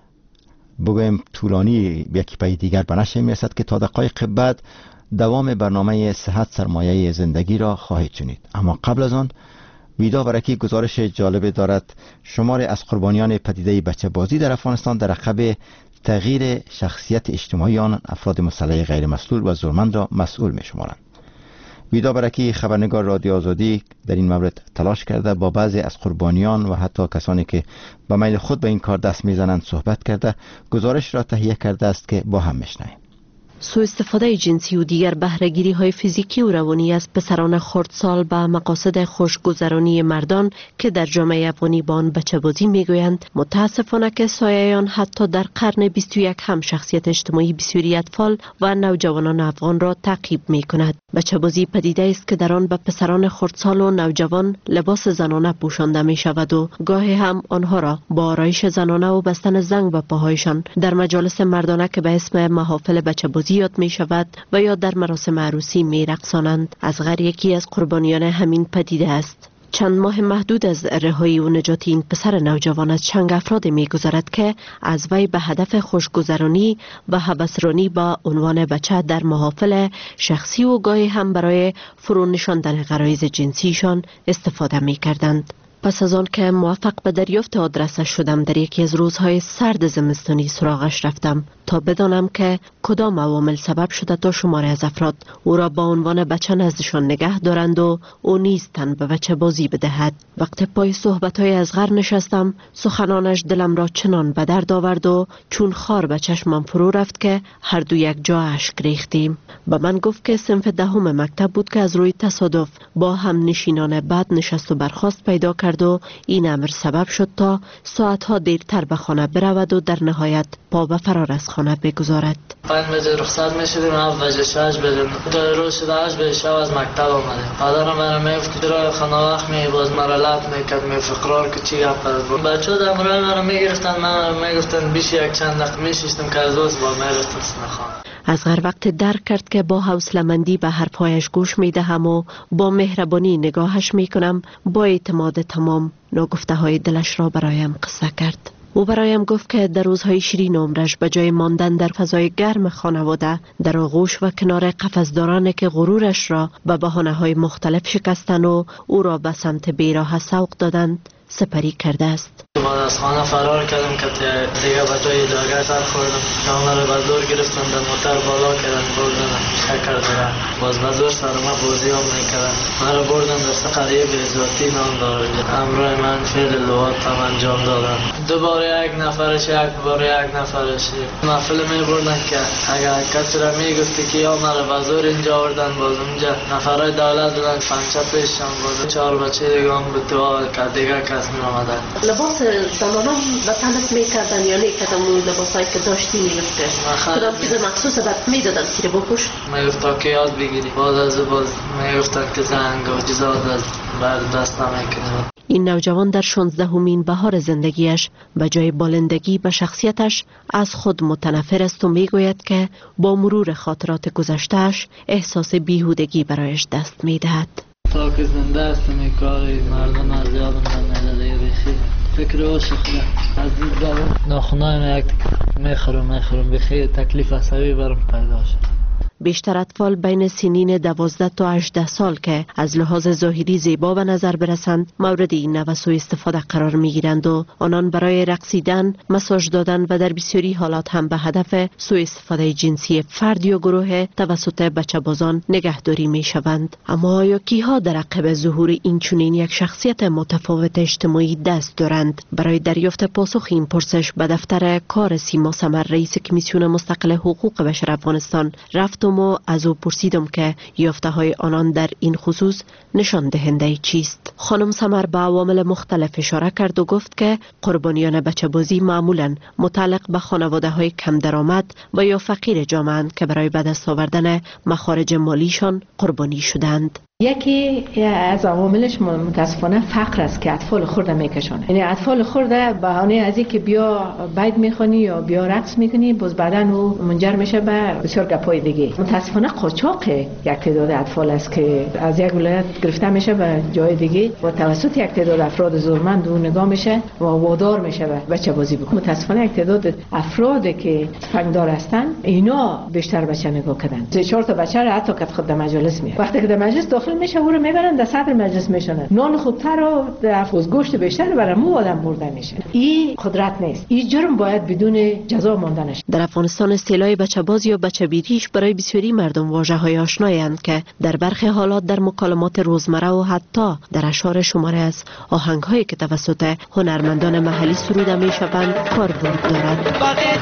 بگویم طولانی یکی پای دیگر به نشر میرسد که تا دقایق بعد دوام برنامه صحت سرمایه زندگی را خواهید شنید. اما قبل از آن ویدا برکی گزارش جالب دارد. شمار از قربانیان پدیده بچه بازی در افغانستان در عقب تغییر شخصیت اجتماعی آن افراد مسلح غیر مسلول و زورمند را مسئول می شمارند. ویدا برکی خبرنگار رادیو آزادی در این مورد تلاش کرده با بعضی از قربانیان و حتی کسانی که به میل خود به این کار دست میزنند صحبت کرده گزارش را تهیه کرده است که با هم میشنویم. سوء استفاده جنسی و دیگر بهره‌گیری های فیزیکی و روانی از پسران خردسال به مقاصد خوشگذرانی مردان که در جامعه افغانی با آن بچه بازی میگویند، متاسفانه که سایه آن حتی در قرن 21 هم شخصیت اجتماعی بسیاری اطفال و نوجوانان افغان را تعقیب می کند. بچه بازی پدیده است که در آن به پسران خردسال و نوجوان لباس زنانه پوشانده می شود و گاهی هم آنها را با آرایش زنانه و بستن زنگ به پاهایشان در مجالس مردانه که به اسم محافل بچه بازی یاد می شود و یا در مراسم عروسی می رقصانند. اصغر یکی از قربانیان همین پدیده است. چند ماه محدود از رهایی و نجات این پسر نوجوان از چنگ افراد می گذارد که از وی به هدف خوشگذرانی و هوسرانی با عنوان بچه در محافل شخصی و گاهی هم برای فرو نشاندن غرایز جنسیشان استفاده می کردند. پس از آن که موفق به دریافت آدرسش شدم، در یکی از روزهای سرد زمستانی سراغش رفتم تا بدانم که کدام عوامل سبب شده تا شماری از افراد او را با عنوان بچه نزدشان نگه دارند و او نیز تن به بچه بازی بدهد. وقت پای صحبت‌های اصغر نشستم، سخنانش دلم را چنان به درد آورد و چون خار به چشمم فرو رفت که هر دو یک جا اشک ریختیم. به من گفت که صنف 10 مکتب بود که از روی تصادف با هم نشینان بد نشست و برخاست پیدا کرد و این امر سبب شد تا ساعتها دیرتر به خانه برود و در نهایت پا به فرار از خانه بگذارد. 5 بجه رخصت میشدیم، 7 بجه 6 بجه در روز شده 8 بجه شب از مکتب آمدیم. پدرم من میگفت که چرا خانه وقت باز مرا لط میکرد، میفقرار که چی گپ است. بچه‌ها در مرای من میگرفتن، من میگفتن بیش یک چند دقیقه میشستم که از دوست با میرفتم خانه. از هر وقت درک کرد که با حوصله‌مندی به حرفهایش گوش می‌دهم و با مهربانی نگاهش می‌کنم، با اعتماد تمام ناگفته های دلش را برایم قصه کرد. او برایم گفت که در روزهای شیرین عمرش به جای ماندن در فضای گرم خانواده، در آغوش و کنار قفسدارانی که غرورش را به بهانه‌های مختلف شکستند و او را به سمت بیراه سوق دادند، سپری کرده است. بعد از خانه فرار کردم که دیگه به جای داگر سر خوردم. شامل رو به زور گرفتن، در موتر بالا کردن، بردن شکر دارن. باز به زور سر ما بازی هم میکردن. من رو بردن در سقریه بیزاتی نام دارد. امروی من فعل لوات هم انجام دادن. دوباره یک نفرش محفل میبردن که اگر کسی را میگفتی که یا من رو به زور اینجا آوردن، باز اونجا نفرهای دولت دادن، پنچه پیشم بودن، 4 بچه دیگه هم بود که دیگه کس میامدن. لباس زنانم به تنت میکردن یا نیکردن؟ اون لباسایی که داشتی میگفته کدام چیز مخصوص بد میدادن که بپوش؟ میگفتا که یاد بگیری. باز میگفتن که زنگ و چیزات از بعد دست نمیکنه. این نوجوان در 16مین بهار زندگیش به جای بالندگی به شخصیتش از خود متنفر است و میگوید که با مرور خاطرات گذشتهش احساس بیهودگی برایش دست میدهد. تا که زنده هستم این کاری مردم از یادم نمیده بخیر. فکر عاشق از این دارم ناخونای یک میخورم بخیر. تکلیف عصبی برام پیدا شد. بیشتر اطفال بین سنین 12 تا 18 سال که از لحاظ ظاهری زیبا به نظر برسند مورد این نوع سوء استفاده قرار می گیرند و آنان برای رقصیدن، مساژ دادن و در بسیاری حالات هم به هدف سوء استفاده جنسی فرد یا گروه توسط بچه بازان نگهداری می شوند. اما آیا کیها در عقب ظهور این چنین یک شخصیت متفاوت اجتماعی دست دارند؟ برای دریافت پاسخ این پرسش به دفتر کار سیما سمر، رئیس کمیسیون مستقل حقوق بشر افغانستان رفتم و از او پرسیدم که یافته های آنان در این خصوص نشان دهنده چیست. خانم سمر به عوامل مختلف اشاره کرد و گفت که قربانیان بچه بازی معمولاً متعلق به خانواده های کم درآمد و یا فقیر جامعه که برای به دست آوردن مخارج مالیشان قربانی شدند. یکی از عواملش متاسفانه فقر است که اطفال خرده میکشانه. یعنی اطفال خرده بهانه از اینکه بیا بیت میخونی یا بیا رقص میکنی، باز بعداً او منجر میشه به بسیار گپای دیگه. متاسفانه قاچاق یک تعداد اطفال است که از یک ولایت گرفته میشه به جای دیگه و توسط یک تعداد افراد زورمند اون نگاه میشه و وادار میشه به بچه بازی بکنه. متاسفانه یک تعداد افرادی که تفنگدار هستن اینا بیشتر بچه نگاه کردن. 3-4 تا بچه را حتی که خود در مجلس میاد، وقتی که در مجلس داخل میشه او رو میبرن در صدر مجلس میشونن، نان خوبتر و از گوشت بیشتر برای مو آدم برده میشه. این قدرت نیست، این جرم باید بدون جزا ماندن شه. در افغانستان اصطلاح بچه باز یا بچه بیریش برای بسیاری مردم واژه‌های آشنایند که در برخی حالات در مکالمات روزمره و حتی در اشعار شماره از آهنگ‌هایی که توسط هنرمندان محلی سروده میشوند کاربرد دارد.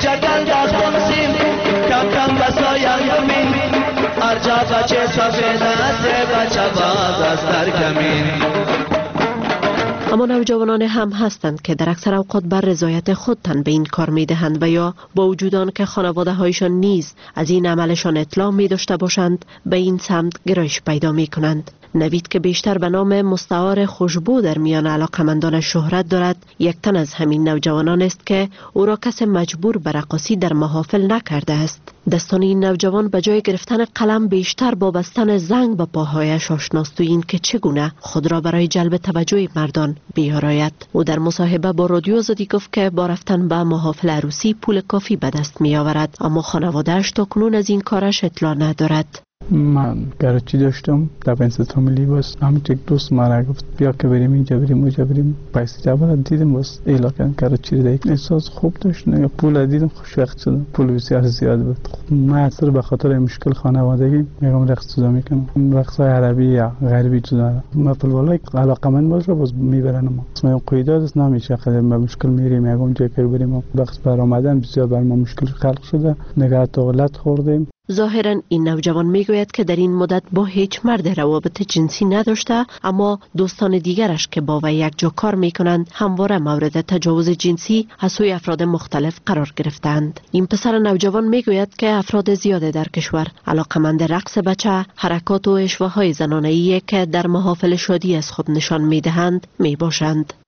اما نوجوانان هم هستند که در اکثر اوقات بر رضایت خود تن به این کار می دهند و یا با وجود آن که خانواده هایشان نیز از این عملشان اطلاع می داشته باشند به این سمت گرایش پیدا می کنند. نوید که بیشتر به نام مستعار خوشبو در میان علاقمندان شهرت دارد، یک تن از همین نوجوانان است که او را کس مجبور به رقاصی در محافل نکرده است. دستان این نوجوان به جای گرفتن قلم بیشتر با بستن زنگ به پاهایش آشناست و این که چگونه خود را برای جلب توجه مردان بیاراید. او در مصاحبه با رادیو آزادی گفت که با رفتن به محافل عروسی پول کافی به دست می آورد، اما خانواده‌اش تاکنون از این کارش اطلاع ندارد. من گرچه داشتم در بنسط ملی باز همین یک دوست مرا گفت بیا که بریم اینجا بریم اونجا بریم، پیسه جبر دیدم باز اعلام کردن گرچه دیگه احساس خوب داشت. نه پول دیدم خوشوقت شدم، پول بسیار زیاد بود. من اصلا به خاطر مشکل خانوادگی میگم رقص جدا میکنم، رقص عربی یا غربی جدا. مثلا والله علاقمند باز میبرن ما قیداد است نمیشه خیلی به مشکل میریم میگم اونجا که بریم بخش بر آمدن بسیار بر ما مشکل خلق شده، نگاه دولت خوردیم. ظاهرا این نوجوان میگوید که در این مدت با هیچ مرد روابط جنسی نداشته، اما دوستان دیگرش که با وی یک جا کار میکنند همواره مورد تجاوز جنسی از سوی افراد مختلف قرار گرفتند. این پسر نوجوان میگوید که افراد زیاده در کشور علاقمند رقص بچه، حرکات و اشوه‌های زنانه‌ای که در محافل شادی از خود نشان میدهند میباشند.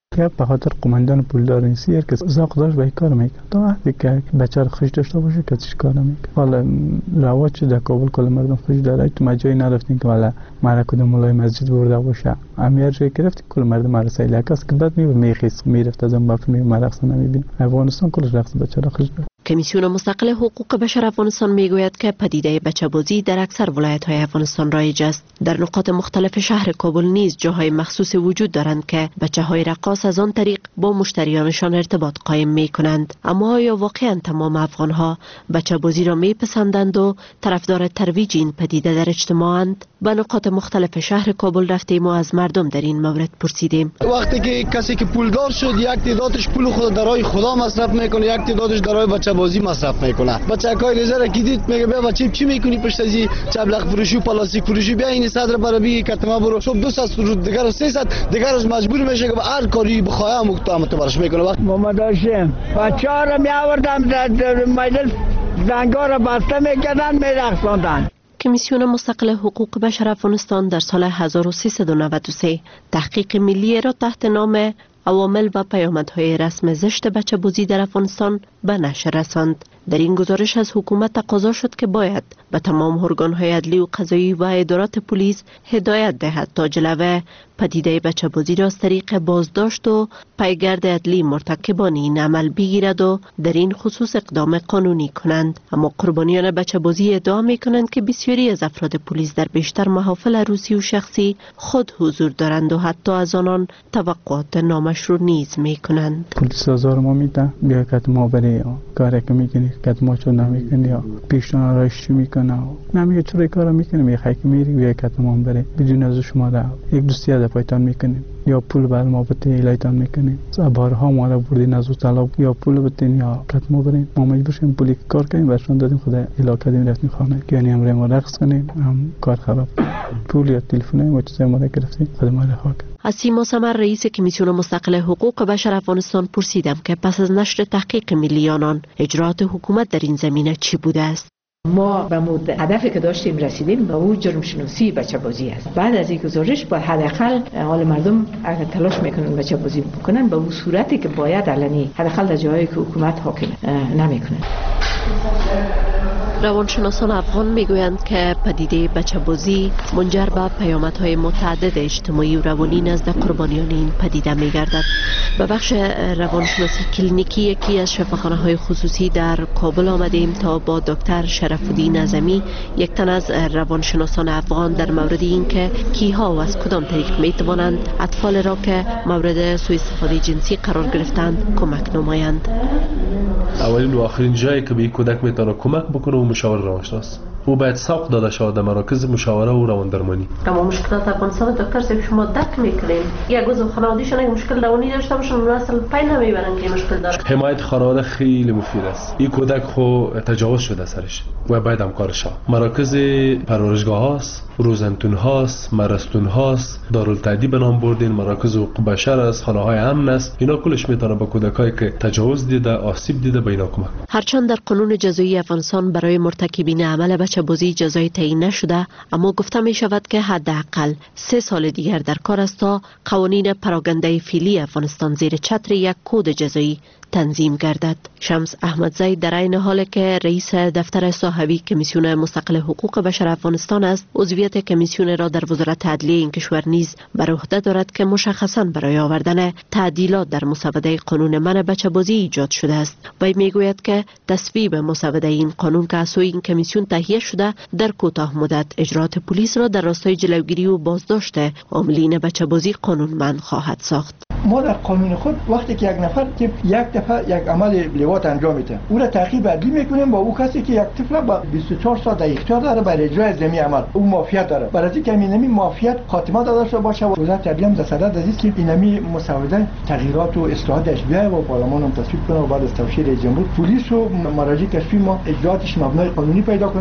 یا به خاطر قماندان پولدار نیستی که زاق داشت به کار میکنه تا وقتی که بچه رو خوش داشته باشه کسیش کار نمیکنه. حالا رواج در کابل کل مردم خوش داره، تو ما جایی نرفتیم که والا مرا کدوم مولای مسجد برده باشه، امیر جایی گرفت کل مردم مرا لکاس که بعد میخیس میرفت از اون بافی مرقص نمیبینه. افغانستان کلش رقص بچه رو خوش داره. کمیسیون مستقل حقوق بشر افغانستان میگوید که پدیده بچه‌بازی در اکثر ولایت‌های افغانستان رایج است. در نقاط مختلف شهر کابل نیز جاهای مخصوص وجود دارند که بچه‌های رقاص از آن طریق با مشتریانشان ارتباط قائم می‌کنند. اما آیا واقعاً تمام افغان‌ها بچه‌بازی را می‌پسندند و طرفدار ترویج این پدیده در اجتماعند؟ به نقاط مختلف شهر کابل رفتیم و از مردم در این مورد پرسیدیم. وقتی که کسی که پولدار شد، یک تعدادش پول خود در راه خدا مصرف میکنه، یک تعدادش در راه بچه‌بازی مصرف میکنه. بچه‌کای نظر کی دید میگه بیا بچه چی میکنی پشت از این چبلق فروشی و پلاستیک فروشی، بیا این صدر برا بی کتما برو صبح 200 فرود دیگر 300 دیگر از مجبور میشه که هر کاری بخواه مقتامت برش میکنه. وقت محمد هاشم بچه‌ها رو میآوردم در مجلس زنگا رو بسته میکردن میرقصاندن. کمیسیون مستقل حقوق بشر افغانستان در سال 1393 تحقیق ملی را تحت نام عوامل و پیامدهای رسم زشت بچه‌بازی در افغانستان به نشر رساند. در این گزارش از حکومت تقاضا شد که باید به تمام ارگان‌های عدلی و قضایی و ادارات پلیس هدایت دهد تا جلوه پدیده بچه‌بازی را از طریق بازداشت و پیگرد عدلی مرتکبان این عمل بگیرد و در این خصوص اقدام قانونی کنند. اما قربانیان بچه‌بازی ادعا می‌کنند که بسیاری از افراد پلیس در بیشتر محافل عروسی و شخصی خود حضور دارند و حتی از آنان توقعات نامشروع نیز می‌کنند. پلیس آزار ما میده بیا که ما برای کاری که میکنی که ما چون نمیکنی یا پیشتان رایشی میکنه نمیگه چرا کارا میکنی میخوای که میری بیا که ما بره بدون از شما را یک دوستی از پایتان میکنیم یا پول بر ما بده ایلایتان میکنیم بارها ما را بردین از طلب یا پول بدین یا که ما بریم ما مجبور شیم پولی کار کنیم برشون دادیم خدا الا کردیم رفتیم خانه که یعنی امر ما رقص کنیم هم کار خراب پول یا تلفن و چیزای ما را گرفتیم خود ما را خاک. از سیما سمر رئیس کمیسیون مستقل حقوق بشر افغانستان پرسیدم که پس از نشر تحقیق ملی آنان اجرات حکومت در این زمینه چی بوده است. ما به هدفی که داشتیم رسیدیم به او جرم شناسی بچه‌بازی است. بعد از این گزارش با حداقل حال مردم اگر تلاش میکنن بچه‌بازی بکنن به اون صورتی که باید علنی حداقل در جایی که حکومت حاکم نمیکنه. روانشناسان افغان میگویند که پدیده بچه‌بازی منجر به پیامدهای متعدد اجتماعی و روانی نزد قربانیان این پدیده میگردد. به بخش روانشناسی کلینیکی یکی از شفاخانه‌های خصوصی در کابل آمدیم تا با دکتر شرف‌الدین اعظمی یک تن از روانشناسان افغان در مورد اینکه کیها و از کدام طریق میتوانند اطفال را که مورد سوء استفاده جنسی قرار گرفتند کمک نمایند. اولین و آخرین جایی که به کودک میتونه کمک بکنه و مشاور روانشناس او باید ساق داده شود در مراکز مشاوره و روان درمانی. اما مشکلات افغانستان دکتر صاحب شما درک میکنین یک عضو خانواده‌شون اگه مشکل روانی داشته باشن اون اصلا پی نمیبرن که مشکل داره. حمایت خانواده خیلی مفید است. این کودک خو تجاوز شده سرش و باید همکار شود. مراکز پرورشگاه هاست، روزنتون هاست، مرستون هاست، دارالتعدیب نام بردین، مراکز حقوق بشر است، خانه‌های امن است. اینا کلش میتونه با کودکایی که تجاوز دیده، آسیب دیده به اینا کمک. هرچند در قانون جزایی افغانستان برای مرتکبین عمل بچه‌بازی جزای تعیین نشده، اما گفته می شود که حداقل 3 سال دیگر در کار است تا قوانین پراگنده فعلی افغانستان زیر چتر یک کد جزایی تنظیم گردد. شمس احمدزی در عین حال که رئیس دفتر صاحبی کمیسیون مستقل حقوق بشر افغانستان است، عضویت کمیسیون را در وزارت عدلیه این کشور نیز بر عهده دارد که مشخصاً برای آوردن تعدیلات در مسوده قانون منع بچه‌بازی ایجاد شده است. وی میگوید که تصویب مسوده این قانون که از سوی این کمیسیون تهیه شده در کوتاه مدت اجرات پلیس را در راستای جلوگیری و بازداشت عاملین بچه‌بازی قانونمند خواهد ساخت. ما در قانون خود وقتی که یک نفر که یک دفعه یک عمل لواط انجام میده او را تعقیب عدلی میکنیم با او کسی که یک طفل با 24 ساعت در اختیار داره برای اجرای زمین عمل او مافیات داره. برای اینکه اینمی مافیات خاتمه داده شده باشه و وزارت عدلیه هم در صدد است که اینمی مسوده تغییرات و اصلاحاتش بیاید و پارلمان هم تصویب کنه و بعد از توشیح رئیس جمهور پلیس و مراجع کشفی ما اجراتش مبنای قانونی پیدا کنه.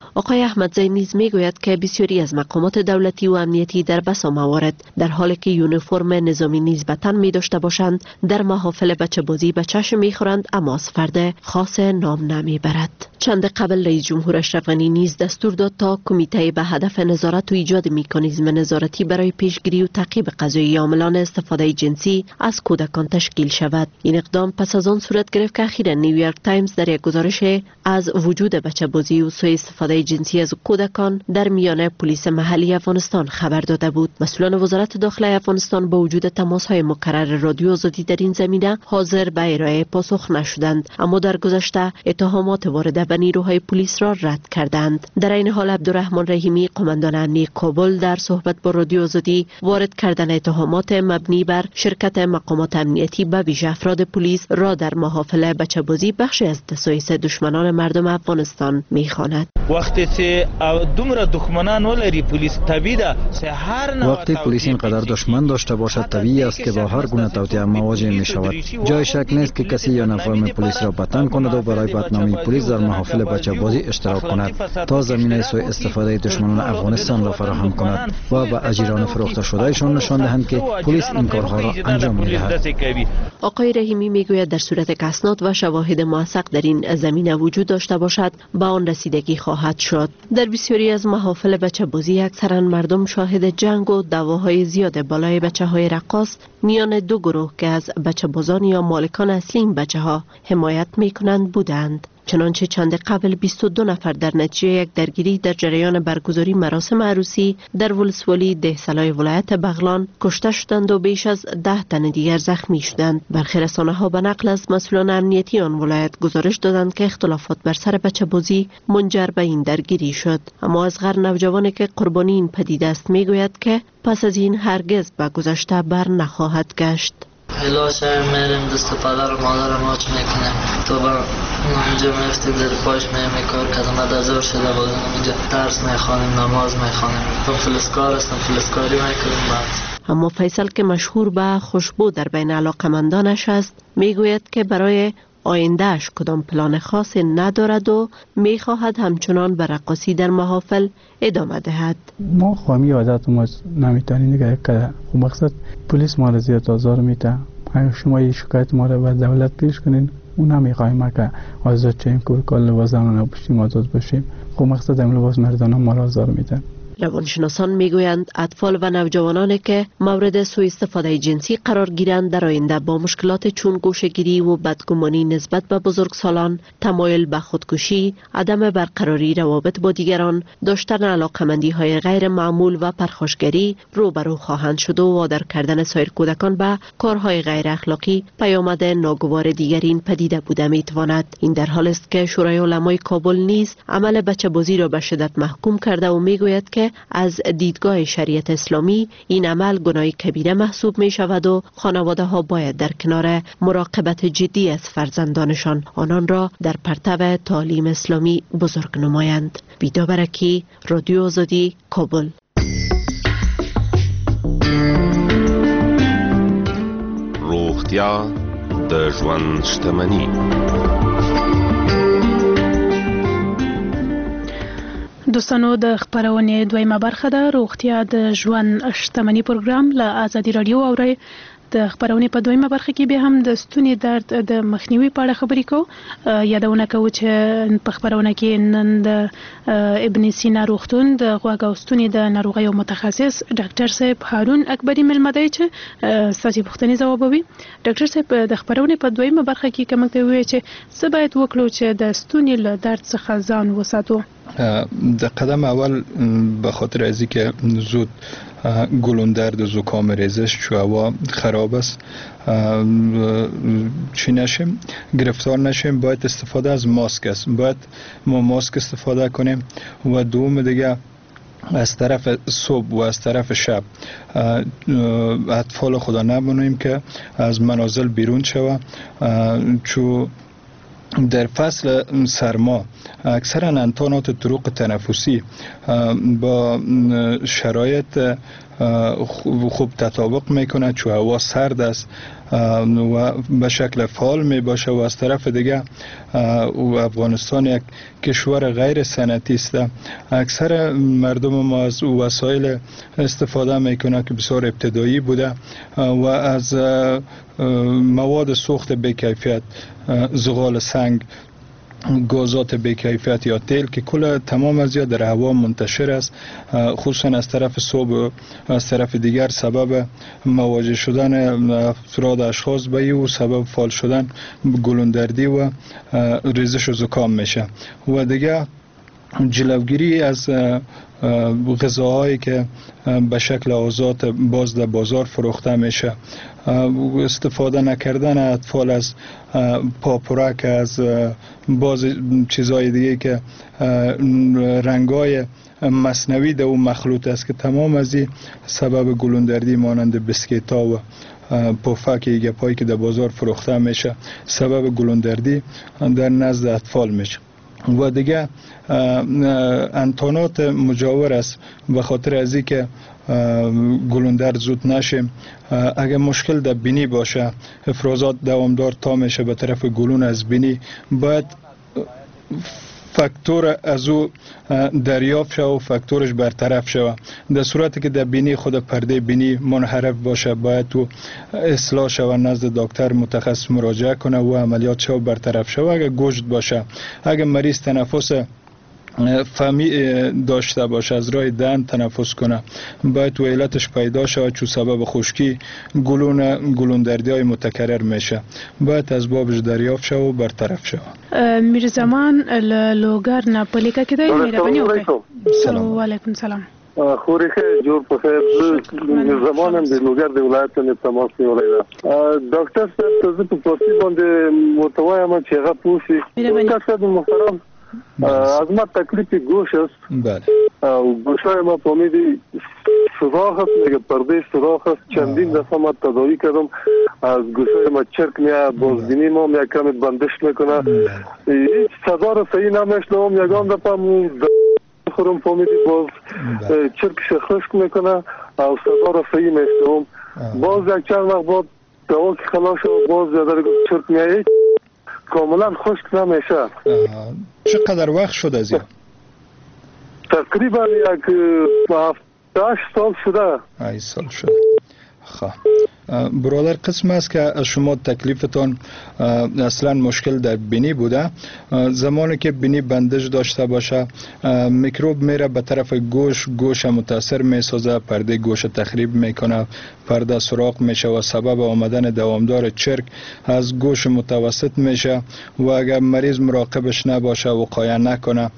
آقای احمدزی نیز میگوید که بسیاری از مقامات دولتی و امنیتی در بسا موارد در حالی که یونیفرم نظامی نیز به تن می داشته باشند در محافل بچه بازی به چشم میخورند اما از فرد خاص نام نمی برد. چند قبل رئیس جمهور اشرف غنی نیز دستور داد تا کمیته به هدف نظارت و ایجاد مکانیزم نظارتی برای پیشگیری و تعقیب قضایی عاملان استفاده جنسی از کودکان تشکیل شود. این اقدام پس از آن صورت گرفت که اخیراً نیویورک تایمز در یک گزارش از وجود بچه بازی و سوء استفاده جنسی از کودکان در میان پلیس محلی افغانستان خبر داده بود. مسئولان وزارت داخله افغانستان با وجود تماس‌های مکرر رادیو آزادی در این زمینه حاضر به ارائه پاسخ نشدند، اما در گذشته اتهامات وارده به نیروهای پلیس را رد کردند. در این حال عبدالرحمن رحیمی قماندان امنی کابل در صحبت با رادیو آزادی وارد کردن اتهامات مبنی بر شرکت مقامات امنیتی به ویژه افراد پلیس را در محافل بچه بازی بخشی از دسایس دشمنان مردم افغانستان می‌خواند. وقتی که دومره دشمنان ولری پلیس طبیعه وقتی پلیس اینقدر دشمن داشته باشد طبیعی است که با هر گونه توطئه مواجه می شود. جای شک نیست که کسی یا نفرم پلیس را بتن کند و برای بدنامی پلیس در محافل بچه بازی اشتراک کند تا زمینه سوء استفاده دشمنان افغانستان را فراهم کند و به اجیران فروخته شدهشان نشان دهند که پلیس این کارها را انجام می دهد. آقای رحیمی میگوید در صورت که اسناد و شواهد موثق در این زمینه وجود داشته باشد به آن رسیدگی خواهد شد. در بسیاری از محافل بچه بازی اکثرا مردم شاهد جنگ و دعواهای زیاد بالای بچه‌های رقاص میان دو گروه که از بچه بازان یا مالکان اصلی این بچه‌ها حمایت میکنند بودند. چنانچه چند قبل 22 نفر در نتیجه یک درگیری در جریان برگزاری مراسم عروسی در ولسوالی دهسلای ولایت بغلان کشته شدند و بیش از 10 تن دیگر زخمی شدند. برخی رسانه‌ها به نقل از مسئولان امنیتی آن ولایت گزارش دادند که اختلافات بر سر بچه بازی منجر به این درگیری شد. اما اصغر نوجوانی که قربانی این پدیده است میگوید که پس از این هرگز به گذشته بر نخواهد گشت. هلاش میریم دست پدر و مادر ماچ میکنیم تو با اونجا میفتیم در پاش میکار کدام دزور شده بودیم اینجا درس میخوانیم نماز میخوانیم تو فلسکار هستم فلسکاری میکنیم بعد. اما فیصل که مشهور به خوشبو در بین علاقمندانش است میگوید که برای آیندهش کدام پلان خاصی ندارد و میخواهد همچنان به رقاصی در محافل ادامه دهد. ما خواهمی عادت ما نمیتونیم نگه کرده. خب مقصد پلیس ما را زیاد آزار میده. اگر شما یه شکایت ما را به دولت پیش کنین اون نمیخواهیم که آزاد شیم که کل لباسانو نپوشیم آزاد باشیم. خب مقصد این لباس مردانه ما را آزار میده. روانشناسان میگویند اطفال و نوجوانانی که مورد سوء استفاده جنسی قرار گیرند در آینده با مشکلات چون گوشه‌گیری و بدگمانی نسبت به بزرگسالان، تمایل به خودکشی، عدم برقراری روابط با دیگران، داشتن علاقمندی‌های غیر معمول و پرخاشگری روبرو خواهند شد و وادار کردن سایر کودکان به کارهای غیر اخلاقی پیامد ناگوار دیگر این پدیده بوده میتواند. این در حال است که شورای علمای کابل نیز عمل بچه بازی را به شدت محکوم کرده و میگوید که از دیدگاه شریعت اسلامی این عمل گناه کبیره محسوب می شود و خانواده ها باید در کنار مراقبت جدی از فرزندانشان آنان را در پرتو تعلیم اسلامی بزرگ نمایند. ویدا برکی، رادیو آزادی، کابل. روغتیا د ژوند شتمني. دوستانو د خبرونې دویمه برخه ده روغتیا د ژوند شتمني پروګرام له آزادي رادیو اوري. د خبرونې په دویمه برخه کې به هم د ستوني درد د مخنیوي په اړه خبرې کوو. یادونه کوو چې په خبرونه کې نن د ابن سینا روغتون د غوږ او ستوني د ناروغیو متخصص ډاکټر صاحب هارون اکبري ملمه دی چې ستاسو پوښتنې ځوابوي. ډاکټر صاحب د خبرونې په دویمه برخه کې کوم ته وایي چې څه باید وکړو چې د ستوني له درد څخه ځان وساتو. در قدم اول به خاطر از اینکه زود گلوندرد و زکام ریزش چو هوا خراب است چی نشیم گرفتار نشیم باید استفاده از ماسک است. باید ما ماسک استفاده کنیم و دوم دیگه از طرف صبح و از طرف شب اطفال خدا نمونیم که از منازل بیرون شوه چو در فصل سرما اکثرا انتانات طرق تنفسی با شرایط خوب تطابق میکنه، چون هوا سرد است و به شکل فعال می باشه. و از طرف دیگه افغانستان یک کشور غیر صنعتی است. اکثر مردم ما از وسایل استفاده میکنه که بسیار ابتدایی بوده و از مواد سوخت بی‌کیفیت، زغال سنگ، گازات بی‌کیفیت یا تیل که کل تمام از در هوا منتشر است، خصوصا از طرف صبح و از طرف دیگر سبب مواجه شدن افراد اشخاص به او سبب فعال شدن گلوندردی و ریزش و زکام میشه. و دیگه جلوگیری از غذاهایی که به شکل آزاد باز در بازار فروخته میشه، استفاده نکردن اطفال از پاپورک، از باز چیزهای دیگه که رنگای مصنوعی در اون مخلوط است که تمام از این سبب گلوندردی مانند بسکیت ها و پفک گپایی که در بازار فروخته میشه سبب گلوندردی در نزد اطفال میشه. و دیگه انتانات مجاور است به خاطر از این که گلوندرد زود نشه. اگر مشکل در بینی باشه، افرازات دوامدار تا میشه به طرف گلون از بینی، باید فاکتور از او دریافت شود و فاکتورش برطرف شود. در صورتی که در بینی خود پرده بینی منحرف باشه باید تو اصلاح شود، نزد دکتر متخصص مراجعه کنه و عملیات شود برطرف شود. اگر گوشت باشه، اگر مریض تنفس فمی داشته باشه، از راه دهن تنفس کنه، باید و علتش پیدا شود چون سبب خشکی گلوندردی های متکرر میشه، باید از بابش دریافت شود و برطرف شود. میرزمان لوگر ناپولیکا که دایی میربانی اوکی. سلام. و علیکم سلام. خوری خیلی جور پسید میرزمانم دی لوگر دی ولایتون تماس نیولیده. دکتر صاحب تازه تو پاسی بانده متوای اما چیغا پوشی. دکتر محترم از ما تکلیف گوش است. بله. گوشای ما پامیدی سراخ است، میگه پرده سراخ است. چندین دفعه ما تداوی کردم، از گوشای ما چرک میاد، بازبینی ما یک کمی بندش میکنه، هیچ صدا رو صحیح نمیشنوم. یکم دفعه خورم پامیدی باز چرکش خشک میکنه و صدا رو صحیح میشنوم. باز یک چند وقت بعد دوا که خلاص شد باز زیاده چرک میاد، کاملا خشک نمیشه. چقدر وقت شد از این؟ تقریبا یک 7-8 سال شده. 8 سال شده. خب برادر، قسم است که شما تکلیفتان اصلا مشکل در بینی بوده. زمانی که بینی بندش داشته باشه، میکروب میره به طرف گوش متاثر میسازه، پرده گوش تخریب میکنه، پرده سوراخ میشه و سبب آمدن دوامدار چرک از گوش متوسط میشه. و اگر مریض مراقبش نباشه، وقایه نکنه،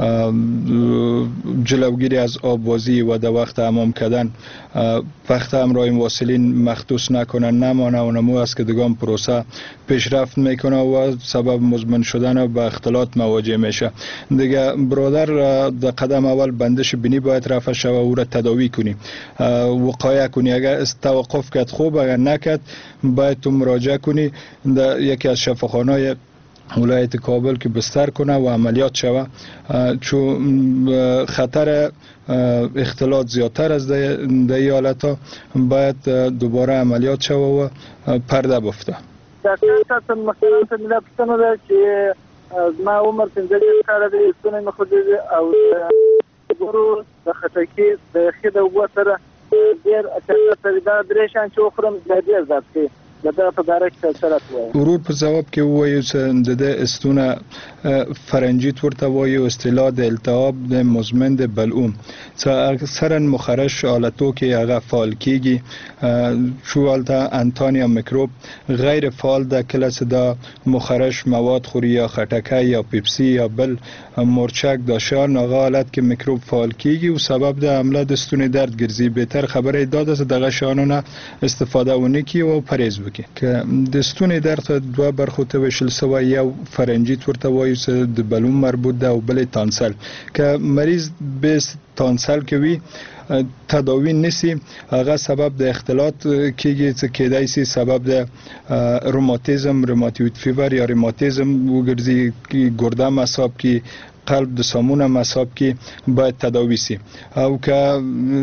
جلوگیری از آبوازی و در وقت حمام کردن وقت همراه واسلین مخصوص نکنه، نمانه و نمو است که دگام پروسه پیشرفت میکنه و سبب مزمن شدن و به اختلاط مواجه میشه. دیگه برادر در قدم اول بندش بینی باید رفع شود، او را تداوی کنی، وقایه کنی. اگر توقف کرد خوب، اگر نکرد باید تو مراجعه کنی در یکی از شفاخانه‌های ولایت کابل که بستر کنه و عملیات شود، چون خطر اختلاط زیادتر از در این حالت ها باید دوباره عملیات شود و پرده بفته. دکتر صاحب محترم ته ملا پوښتنه ده چې ما عمر 15 کاله دی، ستونی مې خوځېږي او ګورو د خټکي د ښې د اوبو سره ډېر اچار دا درې شیان چې وخورم دا ډېر زیات کوي. ورور په جواب کې وایي چې د استونه فرنجیت ورته وایي اصطلاح د التهاب د مزمن د بلعوم چې اکثرا مخرش حالتو کې هغه فعال کیږي، چون البته انتانیا میکروب غیر فعال ده کله چې دا مخرش مواد خوري یا خټکه یا پیپسی یا بل مرچک داشان هغه حالت کې میکروب فعال کیږي او سبب د حمله د استونه درد ګرځي. بهتر خبره داده چې دغه شانونه استفاده ونه کی او پرهیز که د ستوني درد دوه برخو ته ویشل سوی، یو فرنجیت ورته وایي چې د بلوم مربوط ده او بل تانسل. که مریض به تانسل کوي تداوی نسی، هغه سبب د اختلاط کیږي چې کېدای شي سبب د روماتیزم، روماتوید فیور یا روماتیزم وګرځي، ګرده مصاب کی قلب د سامون هم حساب کې باید تداوی سي او که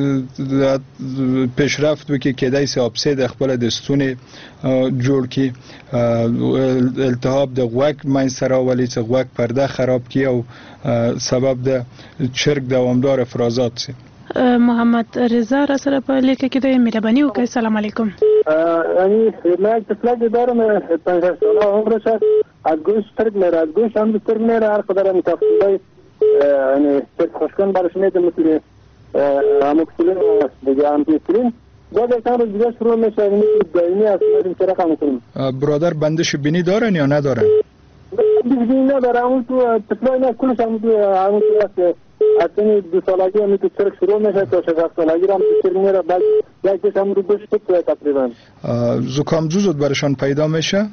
پیشرفت وکړي کېدای سي اپسه د خپل د ستوني جوړ کی التهاب د غوږ منځ راولي چې غوږ پرده خراب کی او سبب د چرګ دوامدار افرازات سي. محمد رضا را سره په لیکه کې د مهرباني وکړئ. السلام علیکم. يعني ما تفلاقي دارم تنجسونا عمره شاك عدقوش ترق ميرا عدقوش عمره ترق ميرا عارف دارم تفصيلي يعني تخشكن بارشميت مثل عمكسلين دجا عمكسلين بعد كان رجاش رو مشا مثل دائمي أسمار شرقا مثل برادر بندش بینی دارن یا ندارن؟ بندش بینی ندارن عمره تفلاقينا كلش عمره اتنی 2 سالگی هم تو چرک شروع میشه تا 6 سالگی هم تو چرک میره بعد یکیش هم رو دوش تو تقریبا. زکام زود برشان پیدا میشه؟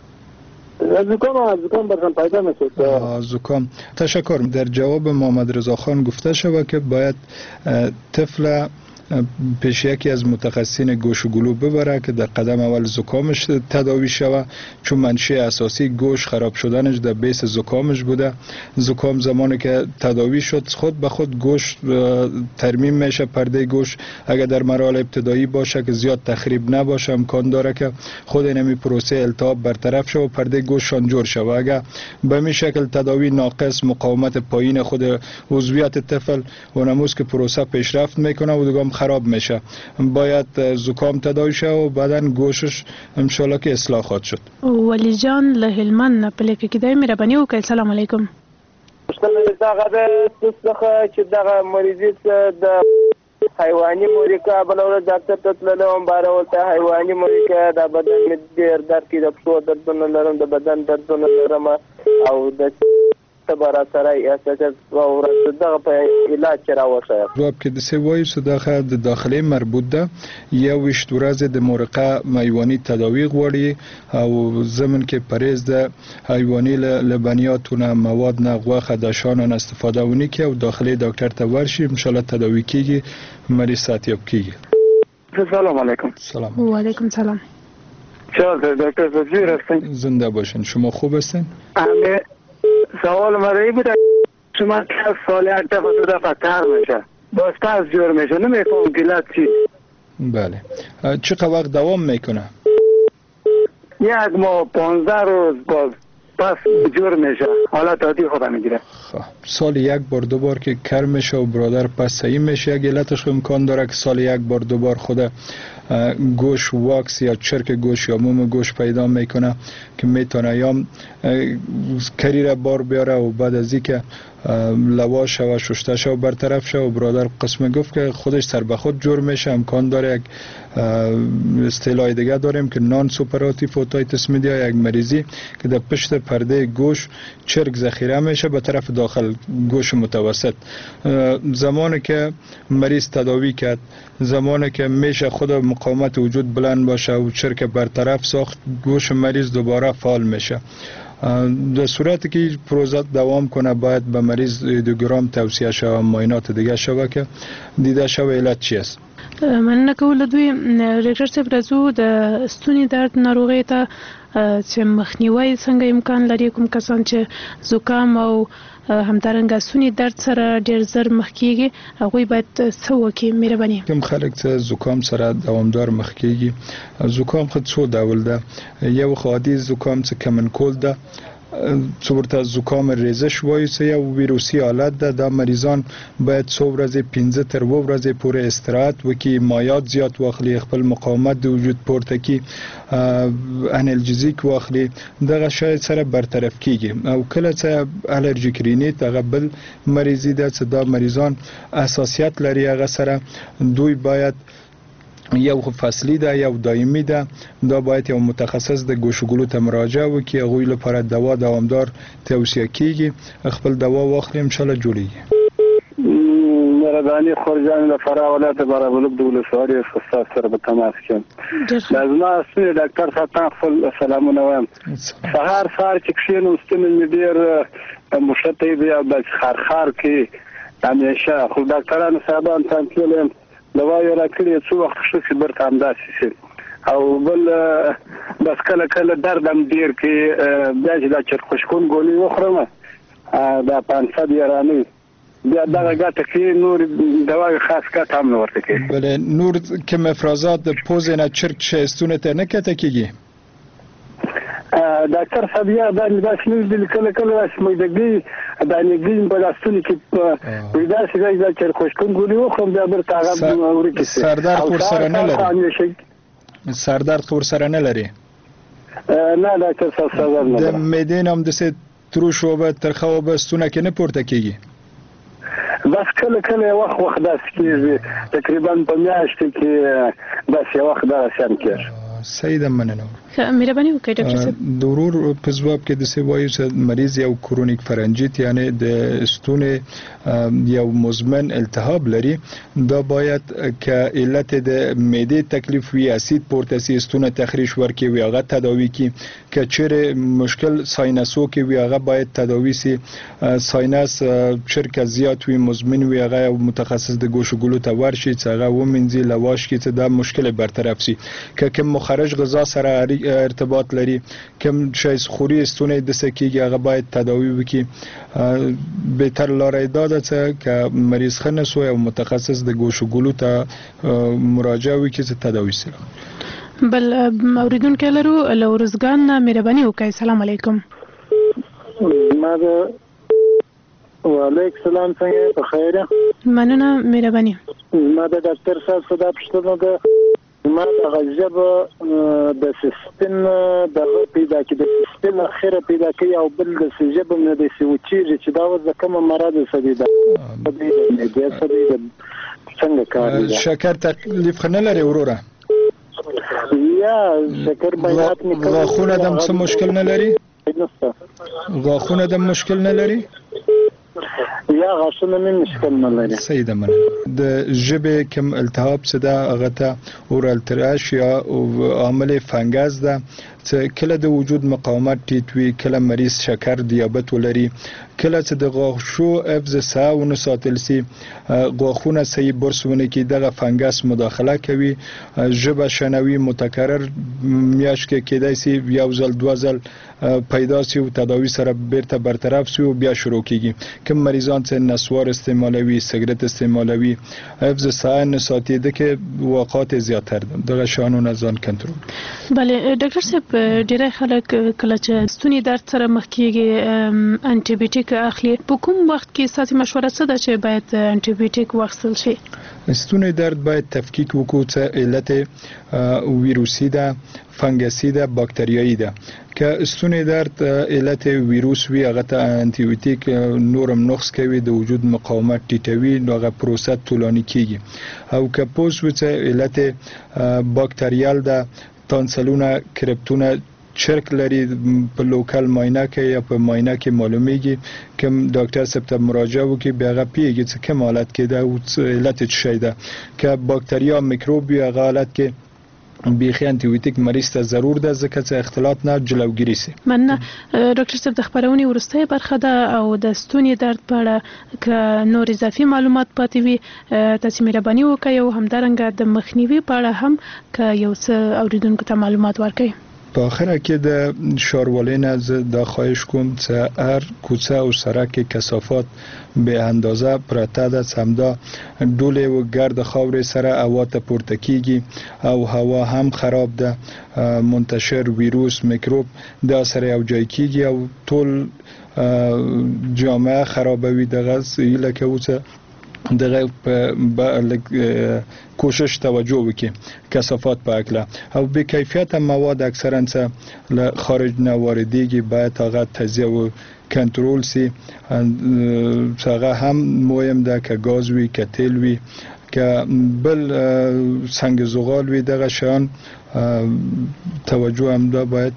زکام برشان پیدا میشه. زکام. تشکر. در جواب محمد رضا خان گفته شود که باید طفل پیش یکی از متخصصین گوش و گلو ببره که در قدم اول زکامش تداوی شود، چون منشأ اساسی گوش خراب شدنش در بیس زکامش بوده. زکام زمانی که تداوی شد خود به خود گوش ترمیم میشه، پرده گوش اگر در مراحل ابتدایی باشه که زیاد تخریب نباشه امکان داره که خود اینمی پروسه التهاب برطرف شه و پرده گوششان جور شه. و اگر به این شکل تداوی ناقص، مقاومت پایین خود عضویت طفل و نموز که پروسه پیشرفت میکنه و دیگه خراب میشه، باید زکام تداوی شه و بعدن گوشش انشالله که اصلاح خواهد شد. ولی جان له هلمند په لیکه کې د مهرباني وکړئ. السلام علیکم. دغه څخه چې دغه مریضي د حیواني مورکه بلور ډاکټر ته تللم باره ولته حیواني مورکه د بدن مې ډېر درد کې د پښو دردونه لرم، د بدن دردونه لرم او د برا سره اساس او دغه په علاج راوښه. جواب کې د سوي صداخه د داخلي مربوط ده یا وشت ورځ د مورقه حیواني تداوی غوړي او زمن کې پرهیز د حیواني لبنیاتونه مواد نه غوخه د شانن استفاده ونی کې او داخلي ډاکټر ته ورشي ان شاء الله تداوی کیږي، مریض صحتیاب کیږي. سلام علیکم. سلام. و علیکم سلام. چطور دکتر زجیر هستین؟ زنده باشین. شما خوب هستین؟ سوال مرایی بود شما که سال یک دفعه 2 دفعه تر میشه باز پس جور میشه، نمیفهم گلت چی. بله. چقدر وقت دوام میکنه؟ 1 ماه 15 روز باز پس جور میشه، حالت عادی خودم میگیره. سال 1 بار 2 بار که کر میشه و برادر پس صحیح میشه، گلتش امکان داره که سال 1 بار 2 بار خود گوش واکس یا چرک گوش یا موم گوش پیدا میکنه که میتونه یا کری را بار بیاره و بعد از اینکه لواش و ششته شو برطرف شو و برادر قسم گفت که خودش سر به خود جور میشه. امکان داره یک اصطلاح دیگه داریم که نان سوپراتیو اوتایتس میدیا، یک مریضی که در پشت پرده گوش چرک ذخیره میشه به طرف داخل گوش متوسط. زمانی که مریض تداوی کرد، زمانی که میشه خود مقاومت وجود بلند باشه و چرک برطرف ساخت، گوش مریض دوباره فعال میشه. در صورتی که پروژه دوام کنه باید به مریض 2 گرم توصیه شود، معاینات دیگه شود که دیده شود علت چی است. مننه کوله دوی ریکټر صاحب راځو د ستوني درد ناروغۍ ته چې مخنیوي څنګه امکان لري، کوم کسان چې زکام او همدارنګه ستوني درد سره ډېر زر مخ کیږي هغوی باید څه وکړي؟ مهرباني. کوم خلک چې زکام سره دوامدار مخ کیږي، زکام خود څو ډول ده. یو عادي زکام چې کمن کول ده، څورته زکام ریزش وایي چې یو ویروسي حالت ده. دا مریضان باید 2 ورځې 15 تر 2 ورځې پورې استراحت وکړي، مایعات زیات واخلي، خپل مقاومت د وجود پورته کړي، انالجزیک واخلي، دغه شاید سره برطرف کیږي. او کله چې الرژیک رینیت هغه بل مریضی ده چې دا مریضان اساسیت لري، هغه سره دوی باید یو فصلی ده یو دایمی ده، دا باید یو متخصص د گوشگلو ته مراجعه وکړي، هغوی لپاره دوا دوامدار توصیه کیږي، خپل دوا واخلي ان شاء الله جوړیږي. مهرباني خورجان لپاره ولایت برابرلوک د ولسوالۍ استاد سره به تماس کوم. لازم اسنه ډاکټر صاحب خپل سلامونه وایم. سهار چې کښینم ستنه مې ډیر مشته بیا د خرخر کې همیشه خو ډاکټرانو صاحبان تنتلم دوا یې راکړي څو وخت شي برته همداسې شي او بل بس کله کله دردم ډیر کې بیا چې دا چرخشکون ګولې وخورم د 500 یارانه بیا دغه ګټه کې نور دوا خاص ګټه هم نه ورته کوي. بله نور کوم افرازات د پوزې نه چرک شایستونه ته نه کته کېږي؟ ډاکټر صاحب یا باندې داسې نه دي کله کله چې مې د نګین په داستونو کې پیدا شي دا چې خوشکون ګولي وخم بیا برته هغه اوري سردرد خور سره نه لري؟ سردرد خور سره نه لري؟ نه ډاکټر صاحب سردرد نه. د معدې نام د څه تروش و به ترخه و به ستونه کې نه پورته کېږي؟ بس کله کله وخت داسې کېږي تقریبا په میاشت کې داسې وخت داسې هم کېږي. صحیح ده، مننه. مهرباني وکړئ ډاکټر صاحب. د ورور په ځواب کې د څه وایي چې مریض یو کرونیک فرنجیت یعنی د ستونې یو مزمن التهاب لري، دا باید که علت د معدې تکلیف وي اسید پورته سي ستونه تخریش ورکړي وي هغه تداوی کی، که چیرې مشکل ساینسو کې وي هغه باید تداوی سي، ساینس چرکه زیات وي مزمن وي هغه متخصص د ګوشو ګلو ته ورشي چې هغه ومنځي لواش کې چې دا مشکل برطرف سي. که کوم مخرج غذا سره ارتباط لري، کوم شای خوري ستونه د سکیږي هغه باید تداوی وکړي. بهتر لاره دا که مریض خنسو یا متخصص د ګوشو ګلو ته مراجعه وکړي چې تداوی سي. بل اوریدونکو لرو لورزګان نه مهرباني وکړئ. السلام علیکم. وعلیکم السلام، څنګه په خیر؟ مننه مهرباني. ما د ډاکټر صاحب صدا پښتنه ده، ما د غزب د سیستم د پیدا کې د سیستم اخره پیدا کوي او بل د سجب نه د سوچیږي چې دا وځه کوم مراد سدي ده د سدي څنګه کار دی؟ شکر تکلیف نه لري وروره؟ یا شکر بیات میکنه. غاښونه دم څه مشکل نه لري؟ غاښونه دم مشکل نه لري؟ یا غاښونه مې مشکل نه لري. صحیح ده. مننه. د ژبې کوم التهاب څه ده هغه ته اورال تراش یا عامل فنګس ده چې کله د وجود مقاومت ټیټ وي، کله مریض شکر دیابت ولري، کله چې د غاښو حفظ صحه ونه ساتل سي، غاښونه صحیح برس ونه کړي دغه فنګس مداخله کوي، ژبه شنوي متکرر میاشت کې کېدای سي یو ځل دوه ځل پیدا سي او تداوی سره بیرته برطرف سي او بیا شروع کیږي. کوم مریضان چې نسوار استعمالوي، سیګریټ استعمالوي، حفظ صحه نه ساتي دغه واقعات زیاتر ده. دغه شانونه ځان کنټرول. بله ډاکټر صاحب ډیری خلک کله چې ستوني درد سره مخ کیږي انټي بیوټیک اخلي، په کوم وخت کې ستاسو مشوره څه ده چې باید انټي بیوټیک واخیستل شي؟ ستوني درد باید تفکیک وکړو چې علت ویروسی ده، فنګسي ده، باکتریایی ده. که ستوني درد علت ویروس وي هغه ته انټي بیوټیک نورم نقص کوي، د وجود مقاومت ټیټوي، نو هغه پروسه طولانی کیږي. او که پوس و چې علت باکتریال ده، تانسلونه، کرپتونه چرک لري، په لوکل ماینه کې یا په ماینه کې معلومیږي، کوم ډاکټر صاحب ته مراجعه وکړي بیا هغه پیږي چې کوم حالت کې ده او علت څه شی ده. که باکتریا میکروب وي هغه حالت کې بیخي انټي بیوټیک مریض ته ضرور ده ځکه چې اختلاط نه جلوګیری سي. مننه ډاکټر صاحب. د خبرونې وروستۍ برخه ده او د ستوني درد په اړه که نور اضافي معلومات پاتې وي تاسو مهرباني وکړئ او همدارنګه د مخنیوي په اړه هم که یو څه اوریدونکو ته معلومات ورکړئ. په اخره کې د ښاروالۍ نه زه دا خواهش کوم چې هر کوڅه او سړک کثافات به اندازه پراته ده، همدا ډولې و ګرد خاورې سره هوا ته پورته کیږي او هوا هم خراب ده، منتشر ویروس میکروب دا سره یو ځای کیږي او ټول جامعه خرابوي. دغه ایله کې اوسه دغه په کوشش توجه وکړي کثافات په اکله او به کیفیت مواد اکثرا څه له خارج نه واردېږي باید هغه تجزیه او کنټرول سي. هغه هم مهم ده که گاز وي، که تیل وي، که بل سنگ زغال وي، دغه شان توجه هم ده باید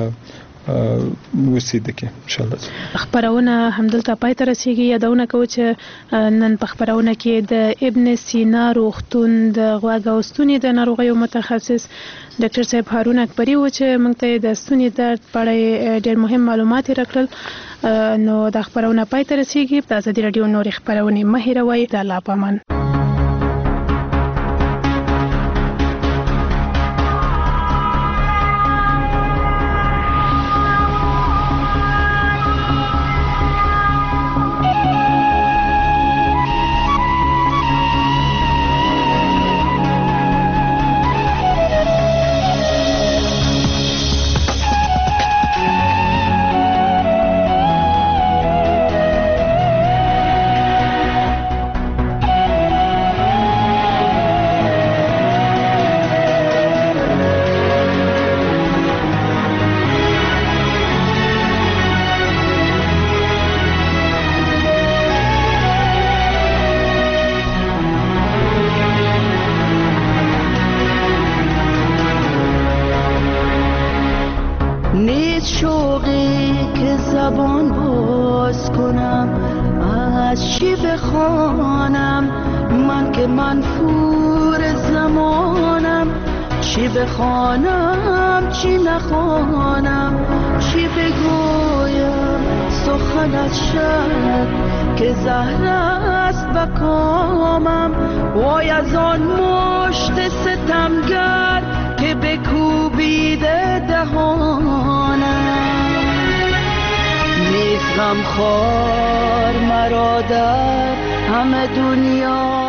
وسیده کې ان شاء الله. خبرونه همدلته پای ته رسیږي. یادونه کوم چې نن په خبرونه کې د ابن سینا روغتون د غوږ او ستوني د ناروغیو متخصص ډاکټر صاحب هارون اکبری و چې موږ ته د ستوني درد په اړه ډېر مهم معلومات راکړل. نو د خبرونه پای ته رسیږي. د ازادي رادیو نور خبرونه مه هېروئ. د الله په امان. شوقی که زبان باز کنم، از چی بخوانم من که منفور زمانم، چی بخوانم چی نخوانم، چی بگویم سخنت شد که زهر است به کامم. وای از آن مشت ستمگر که بکوبیده دهانم، نیست غمخوار مرا در همه دنیا